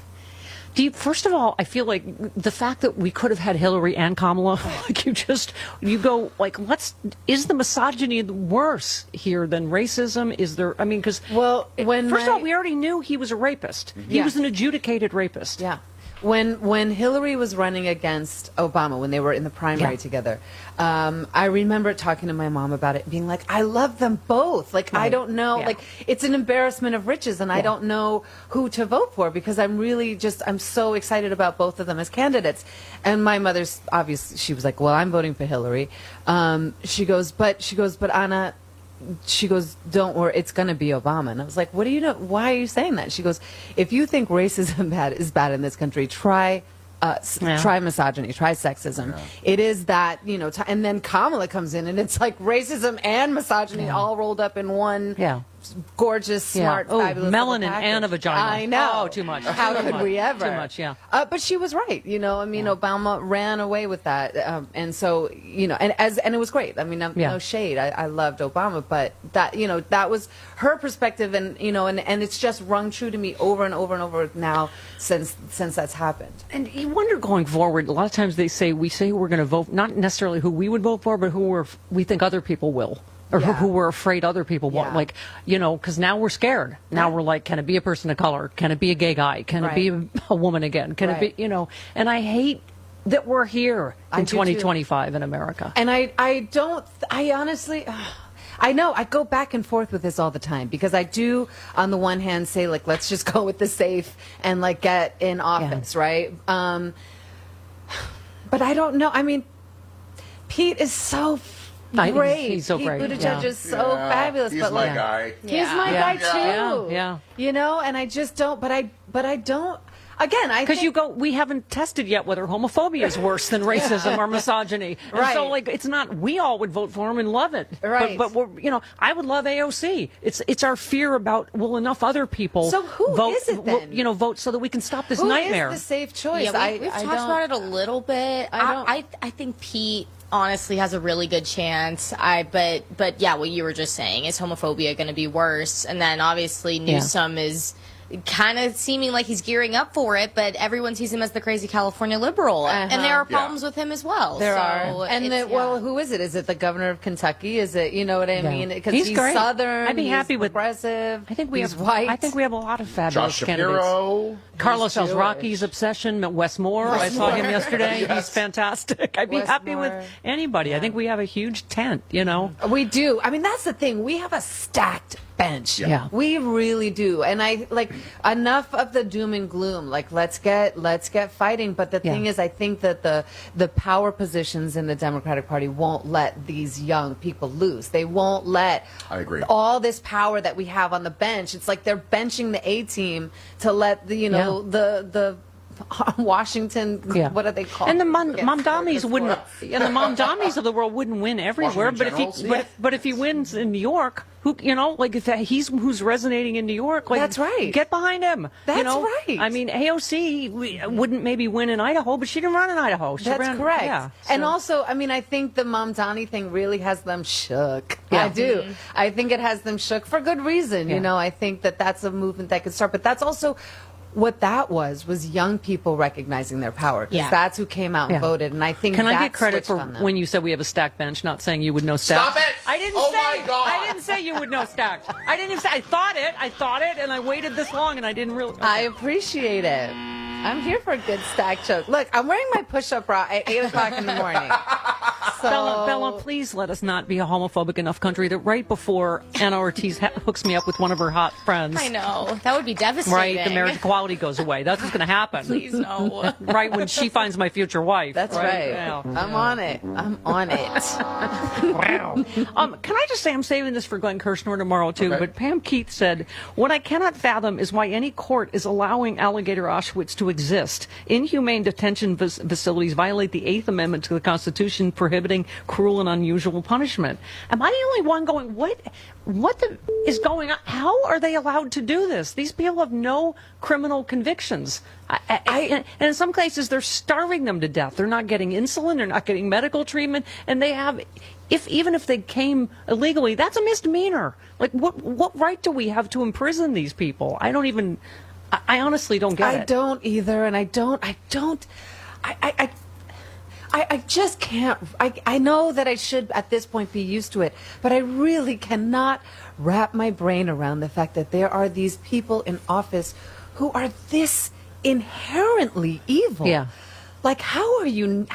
First of all, I feel like the fact that we could have had Hillary and Kamala, like you go, like, is the misogyny worse here than racism? Is there, I mean, because, first of all, we already knew he was a rapist. He was an adjudicated rapist. Yeah. When Hillary was running against Obama, when they were in the primary together, I remember talking to my mom about it, being like, I love them both. Like, I don't know. Like, it's an embarrassment of riches, and I don't know who to vote for, because I'm so excited about both of them as candidates. And my mother's, obviously, she was like, well, I'm voting for Hillary. She goes, but Anna, she goes, don't worry, it's going to be Obama. And I was like, what do you know? Why are you saying that? She goes, if you think racism is bad in this country, try misogyny, try sexism. Yeah. It is that, you know, and then Kamala comes in and it's like racism and misogyny all rolled up in one gorgeous, smart, fabulous melanin and a vagina. I know. Oh, too much. How could we ever? Too much, yeah. But she was right. You know, I mean, Obama ran away with that. And so, you know, and it was great. I mean, no shade. I loved Obama, but that, you know, that was her perspective, and, you know, and it's just rung true to me over and over and over now since that's happened. And you wonder going forward, a lot of times we say we're going to vote, not necessarily who we would vote for, but who we think other people will. Or who we're afraid other people want. Like, you know, because now we're scared. Now we're like, can it be a person of color? Can it be a gay guy? Can it be a woman again? Can it be, you know? And I hate that we're here in 2025 in America. And I honestly, I know, I go back and forth with this all the time, because I do, on the one hand, say, like, let's just go with the safe and, like, get in office, right? But I don't know. I mean, Pete is so great. He's so Pete great. Buttigieg is so fabulous. He's but my like, guy. He's my guy too. Yeah. You know, and I just don't. But I don't. Again, because we haven't tested yet whether homophobia is worse than racism or misogyny. And so, like, it's not. We all would vote for him and love it. Right. But we're, you know, I would love AOC. It's our fear about, will enough other people so who vote? Is it then? You know, vote so that we can stop this who nightmare. Is the safe choice? Yeah, we've talked about it a little bit. I think Pete honestly has a really good chance. But yeah, what you were just saying, is homophobia going to be worse? And then obviously Newsom is kind of seeming like he's gearing up for it, but everyone sees him as the crazy California liberal, and there are problems with him as well. There are. And who is it? Is it the governor of Kentucky? Is it, you know what I mean? Because he's great. Southern. I'd be happy with progressive. I think we he's have white. I think we have a lot of fabulous Josh candidates. Shapiro. Carlos Alzraki's obsession, Wes Moore. I saw him yesterday. He's fantastic. I'd be happy with anybody. Yeah. I think we have a huge tent, you know. We do. I mean, that's the thing. We have a stacked bench. Yeah. We really do. And I like enough of the doom and gloom. Like, let's get fighting. But the thing is, I think that the power positions in the Democratic Party won't let these young people loose. They won't let all this power that we have on the bench. It's like they're benching the A team to let the the Washington, what are they called? And the Mamdamis wouldn't, and the Mamdamis of the world wouldn't win everywhere. But if he wins in New York, who, you know, like, if he's who's resonating in New York, like, that's right. Get behind him. That's you know? right. I mean, AOC wouldn't maybe win in Idaho, but she didn't run in Idaho. That's correct. Yeah, and also, I mean, I think the Mamdani thing really has them shook. Yeah. I do. Mm-hmm. I think it has them shook for good reason. You know, I think that that's a movement that could start, but that's also. What that was young people recognizing their power, because that's who came out and voted, and I think. Can I get credit for when you said we have a stacked bench? Not saying you would know stacked. Stop it! I didn't say. My God. I didn't say you would know stacked. I didn't even say. I thought it, and I waited this long, and I didn't really. I appreciate it. I'm here for a good stack joke. Look, I'm wearing my push-up bra at 8 o'clock in the morning. So... Bella, please let us not be a homophobic enough country that right before Anna Ortiz hooks me up with one of her hot friends. I know. That would be devastating. Right, the marriage equality goes away. That's what's going to happen. Please no. Right when she finds my future wife. That's right. Yeah. I'm on it. Wow. Can I just say, I'm saving this for Glenn Kirshner tomorrow, too, but Pam Keith said, what I cannot fathom is why any court is allowing Alligator Auschwitz to exist. Inhumane detention facilities violate the 8th Amendment to the Constitution, prohibiting cruel and and unusual punishment. Am I the only one going, what is going on? How are they allowed to do this? These people have no criminal convictions. And in some cases, they're starving them to death. They're not getting insulin. They're not getting medical treatment. And they have, even if they came illegally, that's a misdemeanor. Like, what right do we have to imprison these people? I honestly don't get it. I don't either. And I just can't. I know that I should at this point be used to it, but I really cannot wrap my brain around the fact that there are these people in office who are this inherently evil. Yeah. Like, how are you?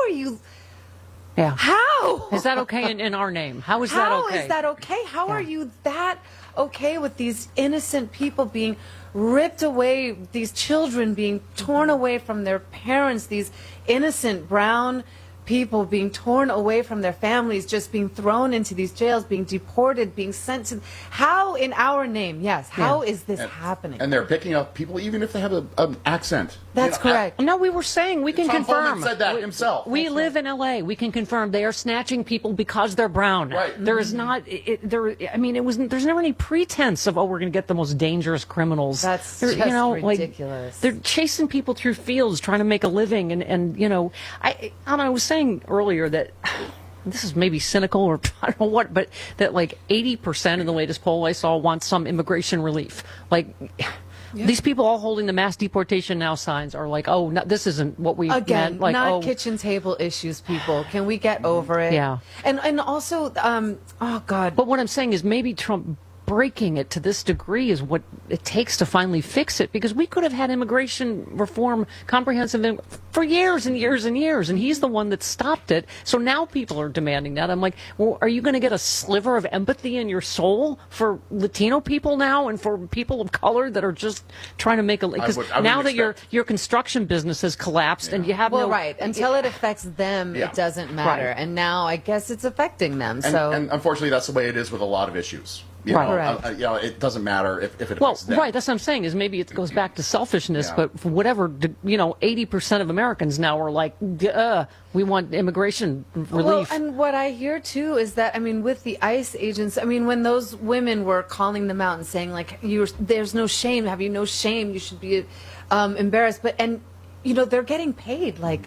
Yeah. How? Is that okay in our name? How is that okay? How is that okay? How are you that okay with these innocent people being ripped away, these children being torn away from their parents, these innocent brown people being torn away from their families, just being thrown into these jails, being deported, being sent to... How in our name? Yes. How is this happening? And they're picking up people even if they have an accent. That's correct. No, we were saying we can Tom confirm. Homan said that himself. We live in L.A. We can confirm they are snatching people because they're brown. Right. There is not. There's never any pretense of we're going to get the most dangerous criminals. That's just ridiculous. They're chasing people through fields trying to make a living, and I was saying earlier that. This is maybe cynical or I don't know what, but that like 80% in the latest poll I saw want some immigration relief. Like, these people all holding the mass deportation now signs are like, oh, no, this isn't what we meant. Like, not kitchen table issues, people. Can we get over it? Yeah. And also, oh, God. But what I'm saying is maybe Trump breaking it to this degree is what it takes to finally fix it, because we could have had immigration reform comprehensive for years and years and years, and he's the one that stopped it. So now people are demanding that. I'm like, well, are you going to get a sliver of empathy in your soul for Latino people now and for people of color that are just trying to make a... Because now that your construction business has collapsed and you have until it affects them, it doesn't matter. Right. And now I guess it's affecting them. And unfortunately, that's the way it is with a lot of issues. It doesn't matter if it affects them. Right, that's what I'm saying, is maybe it goes back to selfishness, but for whatever, 80% of Americans now are like, we want immigration relief. Well, and what I hear, too, is that, with the ICE agents, when those women were calling them out and saying, like, there's no shame, have you no shame, you should be embarrassed, they're getting paid, like,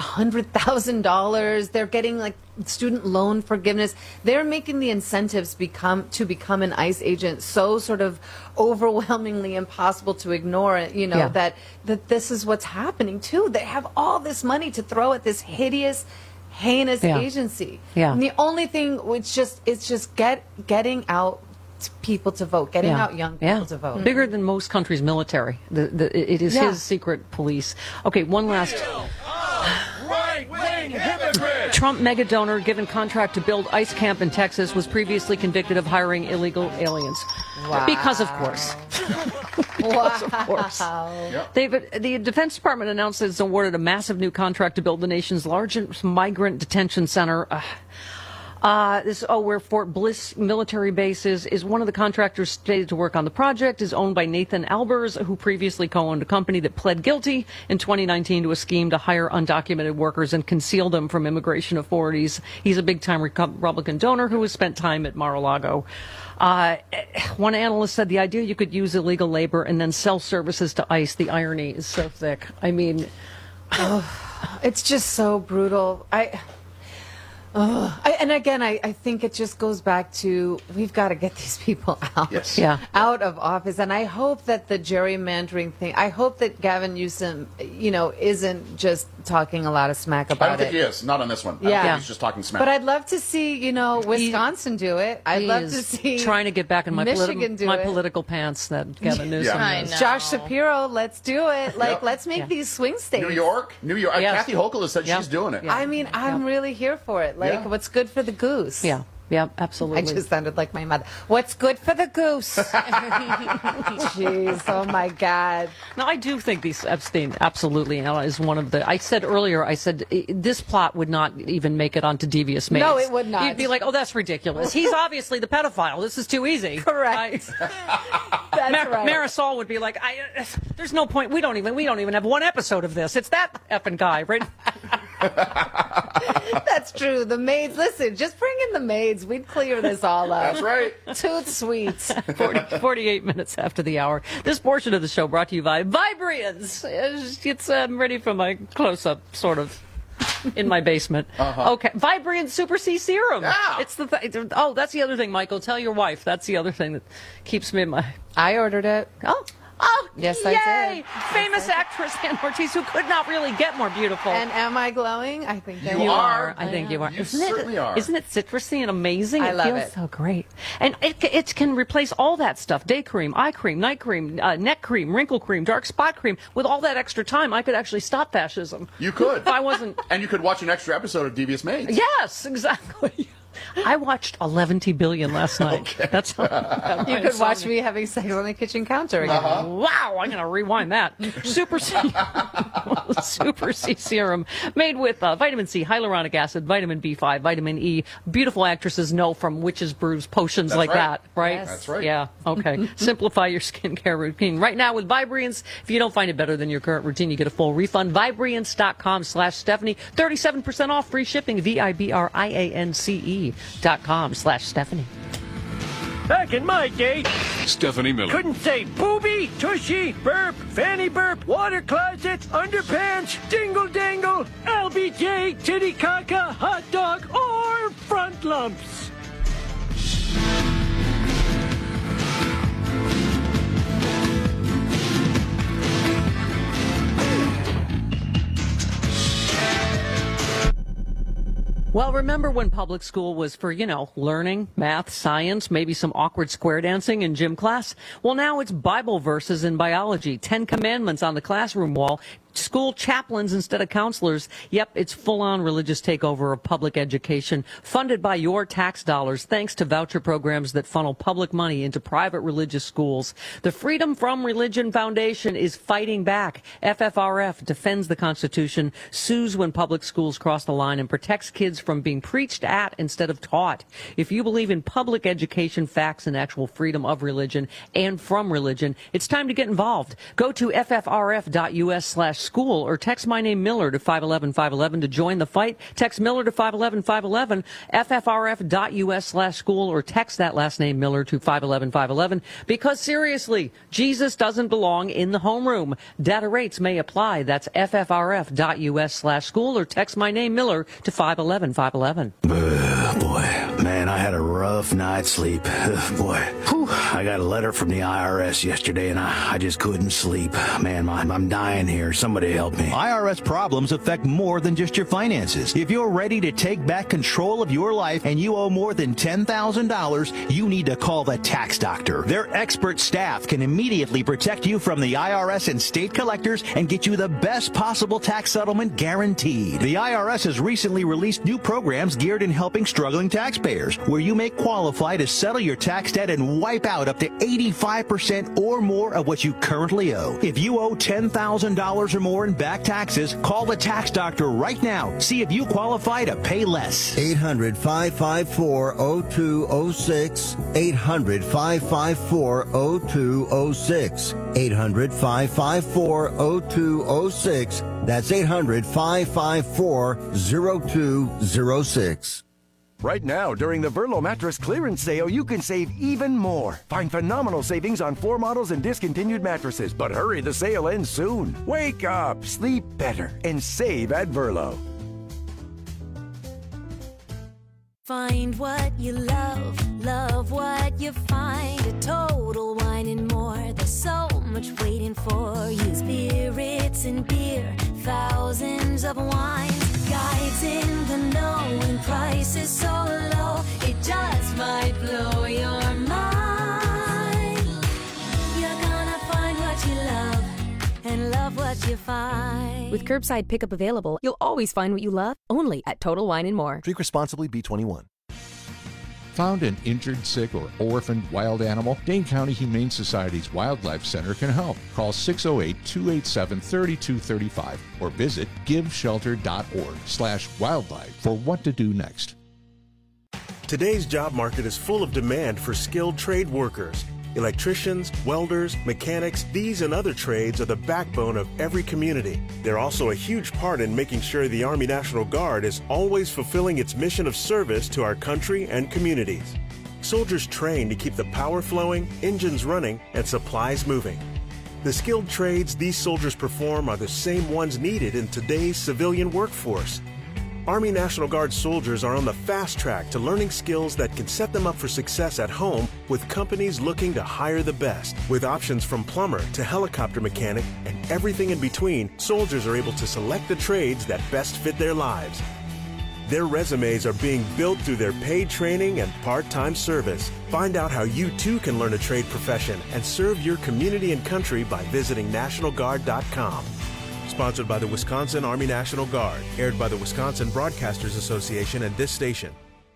$100,000. They're getting like student loan forgiveness. They're making the incentives to become an ICE agent so sort of overwhelmingly impossible to ignore. That this is what's happening too. They have all this money to throw at this hideous, heinous agency. Yeah. And the only thing it's just getting out people to vote, getting out young people to vote. Bigger than most countries' military. It is his secret police. Okay, one last. Trump mega donor given contract to build ICE camp in Texas was previously convicted of hiring illegal aliens. Wow. Because of course. Of course. Yep. The Defense Department announced it's awarded a massive new contract to build the nation's largest migrant detention center. Where Fort Bliss military base is one of the contractors stated to work on the project is owned by Nathan Albers, who previously co-owned a company that pled guilty in 2019 to a scheme to hire undocumented workers and conceal them from immigration authorities. He's a big-time Republican donor who has spent time at Mar-a-Lago. One analyst said the idea you could use illegal labor and then sell services to ICE, the irony is so thick. It's just so brutal. I think it just goes back to we've got to get these people out, out of office. And I hope that the gerrymandering thing, I hope that Gavin Newsom, isn't just talking a lot of smack about it. I don't think he is. Not on this one. I think he's just talking smack. But I'd love to see, Wisconsin do it. I'd love to see trying to get back in my political pants that Gavin Newsom is. Josh Shapiro, let's do it. Let's make these swing states. New York. Yes. Kathy Hochul has said she's doing it. I'm really here for it. What's good for the goose? Yeah, absolutely. I just sounded like my mother. What's good for the goose? Jeez, oh my God. No, I do think these Epstein absolutely is one of the. I said earlier, this plot would not even make it onto Devious Maids. No, it would not. You'd be like, oh, that's ridiculous. He's obviously the pedophile. This is too easy. Correct. That's right. Marisol would be like, there's no point. We don't even have one episode of this. It's that effing guy, right? That's true. The maids, listen, just bring in the maids. We'd clear this all up. That's right. Toot sweets. 48 minutes after the hour. This portion of the show brought to you by Vibrians. It's ready for my close-up, sort of. In my basement. Okay. Vibrian Super C Serum. Yeah. It's the that's the other thing, Michael. Tell your wife. That's the other thing that keeps me in my... I ordered it. Oh, yes, yay! I did. Famous actress Ann Ortiz, who could not really get more beautiful. And am I glowing? I think you are. I think you are. You certainly are. Isn't it citrusy and amazing? I love feels it. so great. And it can replace all that stuff. Day cream, eye cream, night cream, neck cream, wrinkle cream, dark spot cream. With all that extra time, I could actually stop fascism. You could. If I wasn't... And you could watch an extra episode of Devious Maids. Yes, exactly. I watched 11 billion last night. Okay. That's how you could watch me having sex on the kitchen counter again. Wow, I'm going to rewind that. Super C Serum, made with vitamin C, hyaluronic acid, vitamin B5, vitamin E. Beautiful actresses know from witches' brews potions that, right? Yes. That's right. Yeah, okay. Simplify your skincare routine. Right now with Vibrians, if you don't find it better than your current routine, you get a full refund. Vibrians.com/Stephanie. 37% off, free shipping. VIBRIANCE.com/Stephanie. Back in my day, Stephanie Miller. couldn't say booby, tushy, burp, fanny burp, water closet, underpants, dingle dangle, LBJ, titty caca, hot dog, or front lumps. Well, remember when public school was for, learning, math, science, maybe some awkward square dancing in gym class? Well, now it's Bible verses in biology, 10 commandments on the classroom wall, school chaplains instead of counselors. Yep, it's full-on religious takeover of public education, funded by your tax dollars, thanks to voucher programs that funnel public money into private religious schools. The Freedom from Religion Foundation is fighting back. FFRF defends the Constitution, sues when public schools cross the line, and protects kids from being preached at instead of taught. If you believe in public education, facts, and actual freedom of religion and from religion, it's time to get involved. Go to ffrf.us/school or text my name Miller to 511-511 to join the fight. Text Miller to 511-511, ffrf.us/school, or text that last name Miller to 511-511. Because seriously, Jesus doesn't belong in the homeroom. Data rates may apply. That's ffrf.us/school or text my name Miller to 511-511. Boy, man, I had a rough night's sleep. Boy, I got a letter from the IRS yesterday, and I just couldn't sleep. Man, I'm dying here. Somebody help me. IRS problems affect more than just your finances. If you're ready to take back control of your life and you owe more than $10,000, you need to call the Tax Doctor. Their expert staff can immediately protect you from the IRS and state collectors and get you the best possible tax settlement guaranteed. The IRS has recently released new programs geared in helping struggling taxpayers, where you may qualify to settle your tax debt and wipe out up to 85% or more of what you currently owe. If you owe $10,000 or more in back taxes, call the Tax Doctor right now. See if you qualify to pay less. 800-554-0206. 800-554-0206. 800-554-0206. That's 800-554-0206. Right now, during the Verlo Mattress Clearance Sale, you can save even more. Find phenomenal savings on floor models and discontinued mattresses. But hurry, the sale ends soon. Wake up, sleep better, and save at Verlo. Find what you love, love what you find. A Total Wine and More. There's so much waiting for you. Spirits and beer, thousands of wines. Guides in the know and prices so low, it just might blow your mind. You're gonna find what you love and love what you find. With curbside pickup available, you'll always find what you love, only at Total Wine and More. Drink responsibly, B21. Found an injured, sick, or orphaned wild animal? Dane County Humane Society's Wildlife Center can help. Call 608-287-3235 or visit giveshelter.org/wildlife for what to do next. Today's job market is full of demand for skilled trade workers. Electricians, welders, mechanics, these and other trades are the backbone of every community. They're also a huge part in making sure the Army National Guard is always fulfilling its mission of service to our country and communities. Soldiers train to keep the power flowing, engines running, and supplies moving. The skilled trades these soldiers perform are the same ones needed in today's civilian workforce. Army National Guard soldiers are on the fast track to learning skills that can set them up for success at home with companies looking to hire the best. With options from plumber to helicopter mechanic and everything in between, soldiers are able to select the trades that best fit their lives. Their resumes are being built through their paid training and part-time service. Find out how you too can learn a trade profession and serve your community and country by visiting NationalGuard.com. Sponsored by the Wisconsin Army National Guard. Aired by the Wisconsin Broadcasters Association and this station.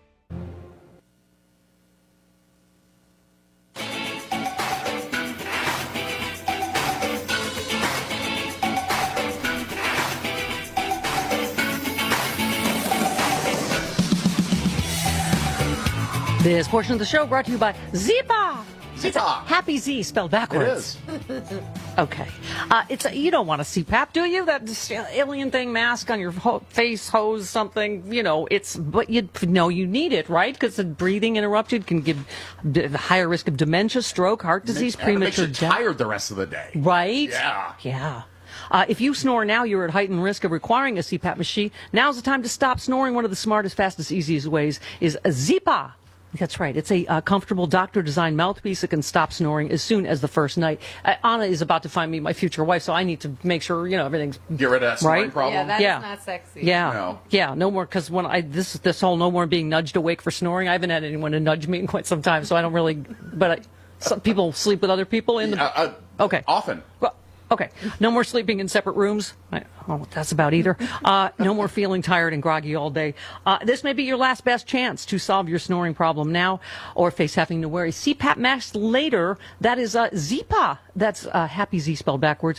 This portion of the show brought to you by Zipa. It's Happy Z spelled backwards. It is. Okay. You don't want a CPAP, do you? That alien thing, mask on your face, hose, something. But you know you need it, right? Because the breathing interrupted can give the higher risk of dementia, stroke, heart disease, premature death. Tired the rest of the day. Right? Yeah. Yeah. If you snore now, you're at heightened risk of requiring a CPAP machine. Now's the time to stop snoring. One of the smartest, fastest, easiest ways is Zipa. That's right. It's a comfortable doctor-designed mouthpiece that can stop snoring as soon as the first night. Anna is about to find me my future wife, so I need to make sure everything's get rid of that snoring problem. Yeah, that's not sexy. Yeah, no more. Because when this whole no more being nudged awake for snoring, I haven't had anyone to nudge me in quite some time, so I don't really. But some people sleep with other people in the. Okay. Often. Well, okay. No more sleeping in separate rooms. That's about either. No more feeling tired and groggy all day. This may be your last best chance to solve your snoring problem now or face having to wear a CPAP mask later. That is Zipa. That's Happy Z spelled backwards.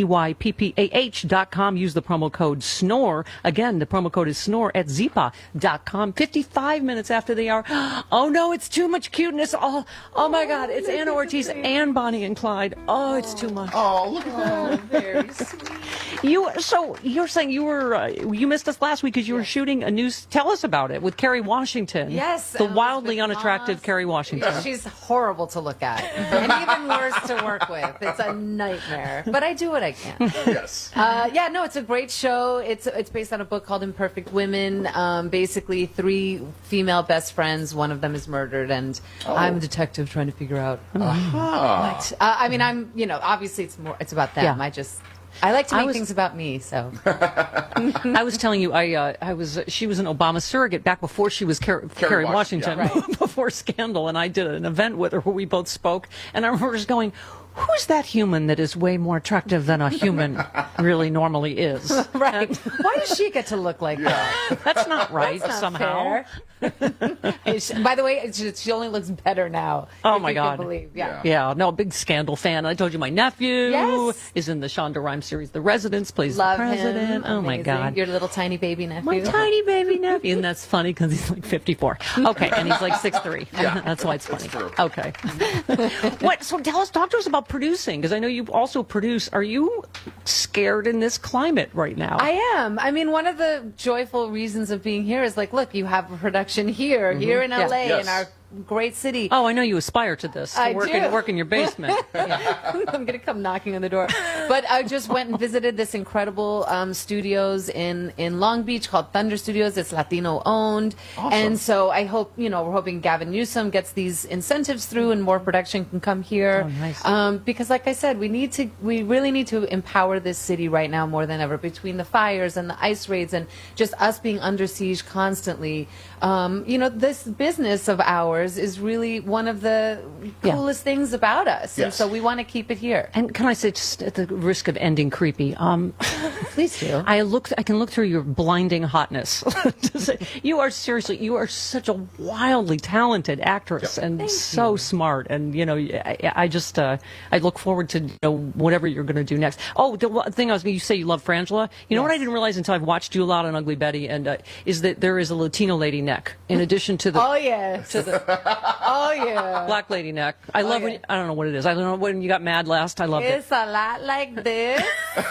ZYPPAH.com. Use the promo code SNORE. Again, the promo code is SNORE at Zipa.com. 55 minutes after the hour. Oh no, it's too much cuteness. Oh my God. It's Anna Ortiz and Bonnie and Clyde. Oh, it's too much. Oh, look at that. Very sweet. So you're saying you missed us last week because you were shooting a news. Tell us about it with Kerry Washington. Yes, the wildly unattractive Kerry Washington. Yeah, she's horrible to look at and even worse to work with. It's a nightmare, but I do what I can. Yes. No, it's a great show. It's based on a book called Imperfect Women. Basically, 3 female best friends. One of them is murdered, and I'm a detective trying to figure out what. I'm obviously it's about them. Yeah. I like to make things about me, so. I was telling you, she was an Obama surrogate back before she was Kerry Washington, yeah. Right. before Scandal, and I did an event with her where we both spoke, and I remember just going, who's that human that is way more attractive than a human really normally is? Right. Why does she get to look like that? That's not right, That's not somehow. fair. By the way, she only looks better now. Oh my God! Believe. Yeah. No, big Scandal fan. I told you my nephew is in the Shonda Rhimes series, The Residence, plays Love the president. Him. Oh my God! Your little tiny baby nephew. My tiny baby nephew, and that's funny because he's like 54. Okay, and he's like 6'3". Yeah, that's why it's funny. True. Okay. So talk to us about producing, because I know you also produce. Are you scared in this climate right now? I am. I mean, one of the joyful reasons of being here is look, you have a production here in LA, in our great city. Oh, I know you aspire to this. I work in your basement. I'm going to come knocking on the door. But I just went and visited this incredible studios in Long Beach called Thunder Studios. It's Latino owned. Awesome. And so I hope, we're hoping Gavin Newsom gets these incentives through and more production can come here. Oh, nice. Because like I said, we really need to empower this city right now more than ever, between the fires and the ice raids and just us being under siege constantly. This business of ours is really one of the coolest things about us. Yes. And so we want to keep it here. And can I say, just at the risk of ending creepy, please do. I can look through your blinding hotness. You are such a wildly talented actress and so smart. And I look forward to whatever you're going to do next. Oh, the thing you say you love Frangela. You know what I didn't realize until I've watched you a lot on Ugly Betty, and is that there is a Latino lady neck in addition to the Oh, yeah. Black lady neck. I love when, I don't know what it is. I don't know when you got mad last. I loved it. It's a lot like this.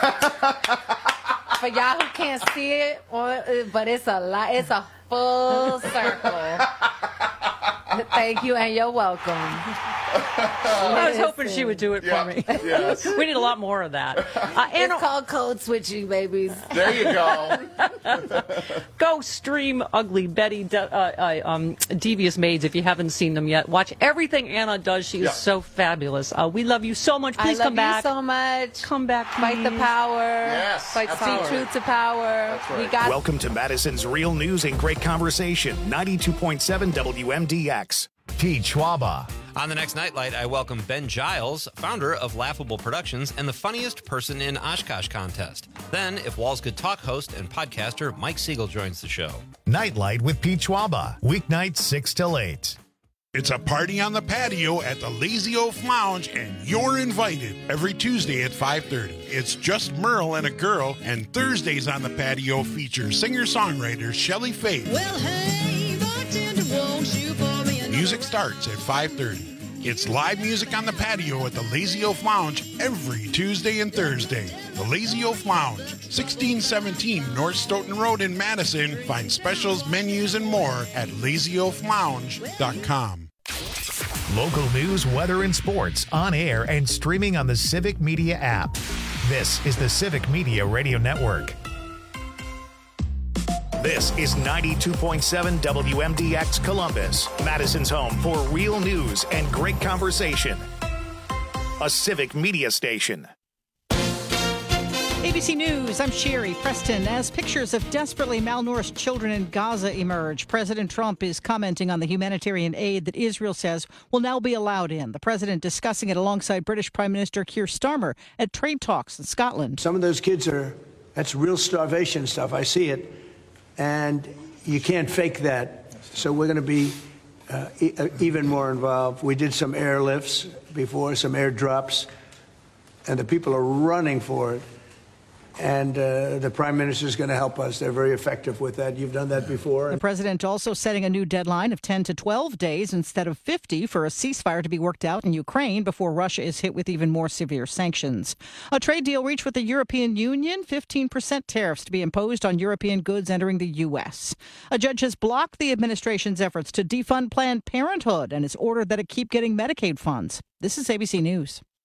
For y'all who can't see it, but it's a lot. It's a full circle. Thank you, and you're welcome. I was hoping she would do it for me. Yes. We need a lot more of that. It's called code switching, babies. There you go. Go stream Ugly Betty, Devious Maids if you haven't seen them yet. Watch everything Anna does. She is so fabulous. We love you so much. Please come back. I love you so much. Come back, Fight the please. power. Yes, Fight truth to power. That's right. We got Welcome to Madison's Real News and Great Conversation, 92.7 WMDX. Pete Schwaba. On the next Nightlight, I welcome Ben Giles, founder of Laughable Productions and the funniest person in Oshkosh contest. Then, If Walls Could Talk host and podcaster Mike Siegel joins the show. Nightlight with Pete Schwaba. Weeknights 6 till 8. It's a party on the patio at the Lazy Oaf Lounge, and you're invited every Tuesday at 5:30. It's just Merle and a girl, and Thursdays on the patio feature singer-songwriter Shelley Faith. Well, hey, bartender, won't you pour me a Music starts at 5:30. It's live music on the patio at the Lazy Oaf Lounge every Tuesday and Thursday. The Lazy Oaf Lounge, 1617 North Stoughton Road in Madison. Find specials, menus, and more at lazyoaflounge.com. Local news, weather, and sports on air and streaming on the Civic Media app. This is the Civic Media Radio Network. This is 92.7 WMDX Columbus, Madison's home for real news and great conversation. A Civic Media station. ABC News, I'm Sherry Preston. As pictures of desperately malnourished children in Gaza emerge, President Trump is commenting on the humanitarian aid that Israel says will now be allowed in. The president discussing it alongside British Prime Minister Keir Starmer at trade talks in Scotland. Some of those kids that's real starvation stuff. I see it. And you can't fake that. So we're going to be even more involved. We did some airlifts before, some airdrops, and the people are running for it. And the Prime Minister is going to help us. They're very effective with that. You've done that before. The president also setting a new deadline of 10 to 12 days instead of 50 for a ceasefire to be worked out in Ukraine before Russia is hit with even more severe sanctions. A trade deal reached with the European Union, 15% tariffs to be imposed on European goods entering the U.S. A judge has blocked the administration's efforts to defund Planned Parenthood and has ordered that it keep getting Medicaid funds. This is ABC News.